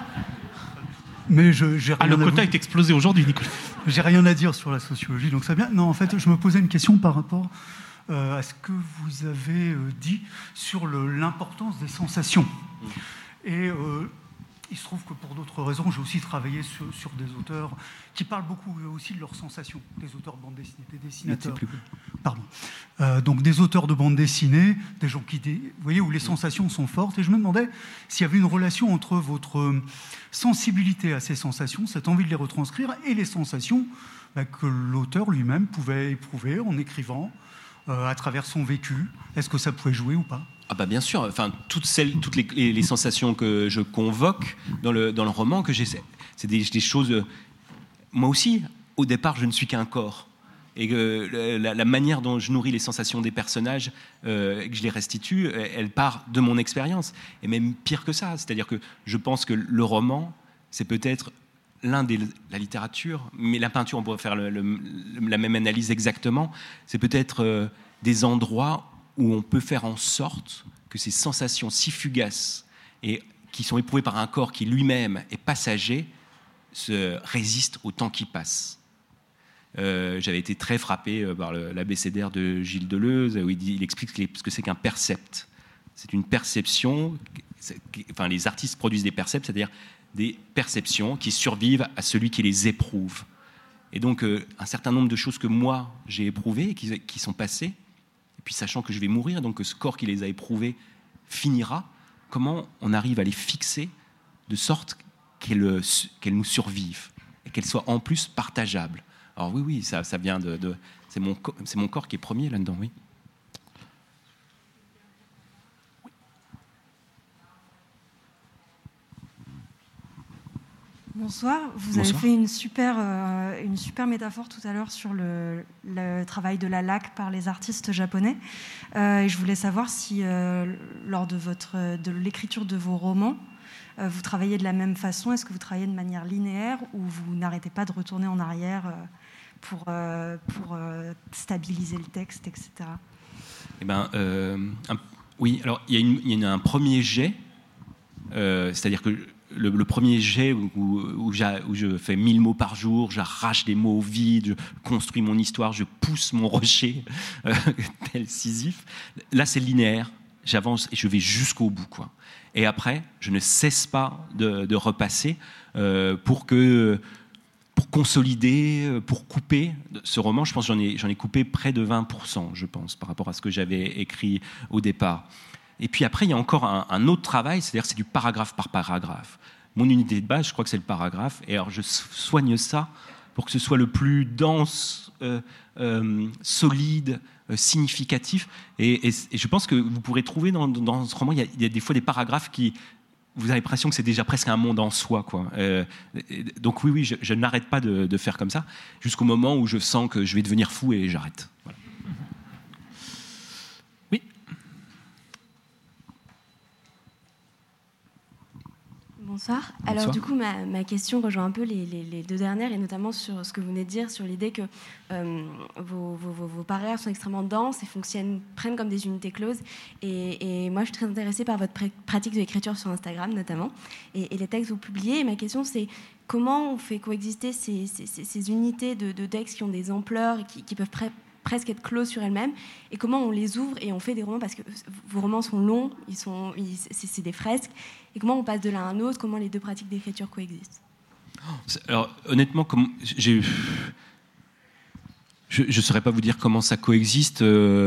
[SPEAKER 7] Mais j'ai rien
[SPEAKER 1] le quota est explosé aujourd'hui, Nicolas.
[SPEAKER 7] J'ai rien à dire sur la sociologie, donc ça vient. Non, en fait, je me posais une question par rapport à ce que vous avez dit sur l'importance des sensations. Et il se trouve que pour d'autres raisons, j'ai aussi travaillé sur des auteurs qui parlent beaucoup aussi de leurs sensations, des auteurs de bande dessinée, des dessinateurs. Pardon. Donc des auteurs de bande dessinée, des gens vous voyez, où les sensations sont fortes. Et je me demandais s'il y avait une relation entre votre sensibilité à ces sensations, cette envie de les retranscrire, et les sensations que l'auteur lui-même pouvait éprouver en écrivant à travers son vécu. Est-ce que ça pouvait jouer ou pas ?
[SPEAKER 2] Bien sûr, toutes les sensations que je convoque dans le roman, que j'essaie, c'est des choses. Moi aussi, au départ, je ne suis qu'un corps, et que la manière dont je nourris les sensations des personnages, et que je les restitue, elle part de mon expérience, et même pire que ça. C'est-à-dire que je pense que le roman, c'est peut-être la littérature, mais la peinture, on pourrait faire la même analyse exactement. C'est peut-être des endroits où on peut faire en sorte que ces sensations si fugaces et qui sont éprouvées par un corps qui lui-même est passager se résistent au temps qui passe. J'avais été très frappé par l'abécédaire de Gilles Deleuze, où il explique ce que c'est qu'un percept. C'est une perception, les artistes produisent des percepts, c'est-à-dire des perceptions qui survivent à celui qui les éprouve. Et donc, un certain nombre de choses que moi, j'ai éprouvées, qui sont passées, et puis sachant que je vais mourir, donc que ce corps qui les a éprouvées finira, comment on arrive à les fixer de sorte qu'elles nous survivent, et qu'elles soient en plus partageables. Alors oui, ça vient c'est mon corps qui est premier là-dedans, oui.
[SPEAKER 8] Bonsoir. Vous avez fait une super métaphore tout à l'heure sur le travail de la laque par les artistes japonais. Et je voulais savoir si, lors de l'écriture de vos romans, vous travaillez de la même façon. Est-ce que vous travaillez de manière linéaire ou vous n'arrêtez pas de retourner en arrière pour stabiliser le texte, etc.
[SPEAKER 2] Oui, alors il y a un premier jet, c'est-à-dire que le premier jet où je fais 1000 mots par jour, j'arrache des mots au vide, je construis mon histoire, je pousse mon rocher, tel Sisyphe. Là, c'est linéaire, j'avance et je vais jusqu'au bout, quoi. Et après, je ne cesse pas de repasser pour consolider, pour couper ce roman. Je pense que j'en ai coupé près de 20%, je pense, par rapport à ce que j'avais écrit au départ. Et puis après, il y a encore un autre travail, c'est-à-dire c'est du paragraphe par paragraphe. Mon unité de base, je crois que c'est le paragraphe, et alors je soigne ça pour que ce soit le plus dense, solide, significatif. Et je pense que vous pourrez trouver dans ce roman, il y a des fois des paragraphes qui... Vous avez l'impression que c'est déjà presque un monde en soi, quoi. Donc oui, je n'arrête pas de faire comme ça, jusqu'au moment où je sens que je vais devenir fou et j'arrête. Voilà.
[SPEAKER 1] Oui.
[SPEAKER 9] Bonsoir. Alors du coup, ma question rejoint un peu les deux dernières, et notamment sur ce que vous venez de dire, sur l'idée que vos paragraphes sont extrêmement denses et prennent comme des unités closes. Et moi, je suis très intéressée par votre pratique de l'écriture sur Instagram, notamment, et les textes que vous publiez. Et ma question, c'est comment on fait coexister ces unités de textes qui ont des ampleurs et qui peuvent presque être closes sur elles-mêmes, et comment on les ouvre et on fait des romans, parce que vos romans sont longs, c'est des fresques, et comment on passe de l'un à un autre, comment les deux pratiques d'écriture coexistent.
[SPEAKER 2] Alors honnêtement, je ne saurais pas vous dire comment ça coexiste.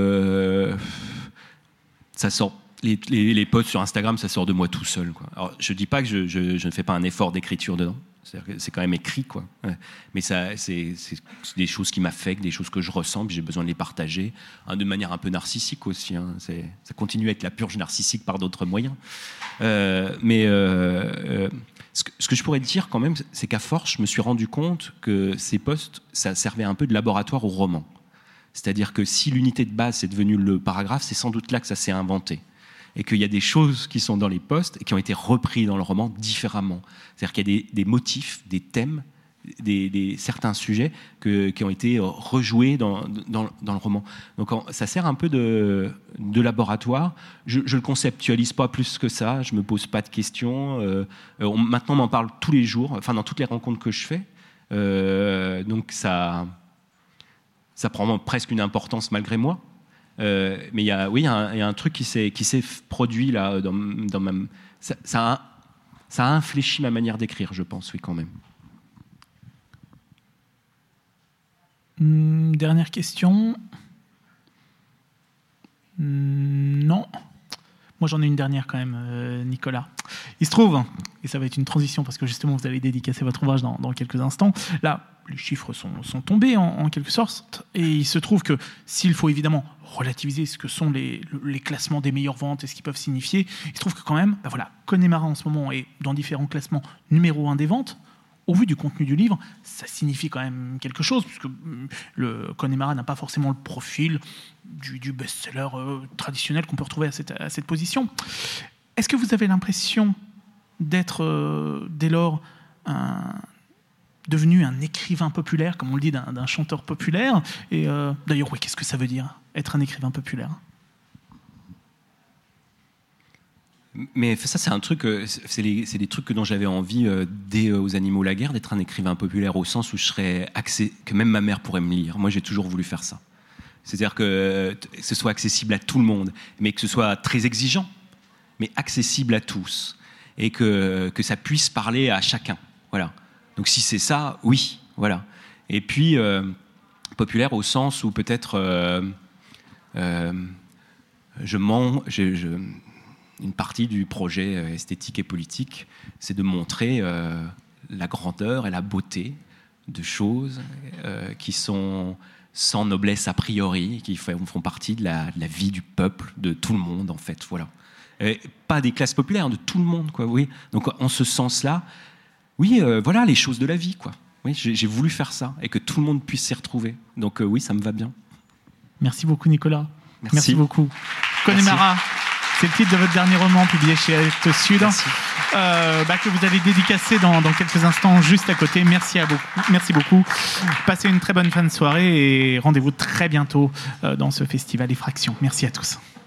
[SPEAKER 2] Ça sort, les posts sur Instagram, ça sort de moi tout seul, quoi. Alors je dis pas que je ne fais pas un effort d'écriture dedans. C'est quand même écrit, quoi. Ouais. Mais ça, c'est des choses qui m'affectent, des choses que je ressens, puis j'ai besoin de les partager, de manière un peu narcissique aussi. Ça continue à être la purge narcissique par d'autres moyens. Ce que je pourrais dire quand même, c'est qu'à force, je me suis rendu compte que ces posts, ça servait un peu de laboratoire au roman. C'est-à-dire que si l'unité de base est devenue le paragraphe, c'est sans doute là que ça s'est inventé. Et qu'il y a des choses qui sont dans les posts et qui ont été reprises dans le roman différemment. C'est-à-dire qu'il y a des motifs, des thèmes, certains sujets qui ont été rejoués dans le roman. Donc ça sert un peu de laboratoire. Je ne le conceptualise pas plus que ça, je ne me pose pas de questions. Maintenant, on m'en parle tous les jours, enfin dans toutes les rencontres que je fais. Donc ça prend presque une importance malgré moi. Mais il y a un truc qui s'est produit là dans ça a infléchi ma manière d'écrire, je pense, oui, quand même.
[SPEAKER 1] Dernière question. Non. Moi, j'en ai une dernière quand même, Nicolas. Il se trouve, et ça va être une transition parce que justement, vous allez dédicacer votre ouvrage dans quelques instants. Là, les chiffres sont tombés en quelque sorte, et il se trouve que s'il faut évidemment relativiser ce que sont les classements des meilleures ventes et ce qu'ils peuvent signifier, il se trouve que quand même, Connemara en ce moment est dans différents classements numéro 1 des ventes. Au vu du contenu du livre, ça signifie quand même quelque chose, puisque le Connemara n'a pas forcément le profil du best-seller traditionnel qu'on peut retrouver à cette position. Est-ce que vous avez l'impression d'être, dès lors, devenu un écrivain populaire, comme on le dit, d'un chanteur populaire? Et d'ailleurs, oui, qu'est-ce que ça veut dire, être un écrivain populaire?
[SPEAKER 2] Mais ça, c'est un truc, c'est des trucs dont j'avais envie dès aux Animaux la guerre, d'être un écrivain populaire au sens où je serais que même ma mère pourrait me lire. Moi, j'ai toujours voulu faire ça. C'est-à-dire que ce soit accessible à tout le monde, mais que ce soit très exigeant, mais accessible à tous, et que ça puisse parler à chacun. Voilà. Donc si c'est ça, oui, voilà. Et puis populaire au sens où peut-être une partie du projet esthétique et politique, c'est de montrer la grandeur et la beauté de choses qui sont sans noblesse a priori, qui font partie de la vie du peuple, de tout le monde en fait, voilà. Pas des classes populaires, de tout le monde, quoi. Oui. Donc en ce sens-là, oui, voilà les choses de la vie, quoi. Oui, j'ai voulu faire ça et que tout le monde puisse s'y retrouver. Donc oui, ça me va bien.
[SPEAKER 1] Merci beaucoup, Nicolas. Merci beaucoup.
[SPEAKER 2] Merci.
[SPEAKER 1] Connemara. C'est le titre de votre dernier roman publié chez Est Sud, que vous allez dédicacer dans quelques instants juste à côté. Merci beaucoup. Passez une très bonne fin de soirée et rendez-vous très bientôt dans ce festival Effraction. Merci à tous.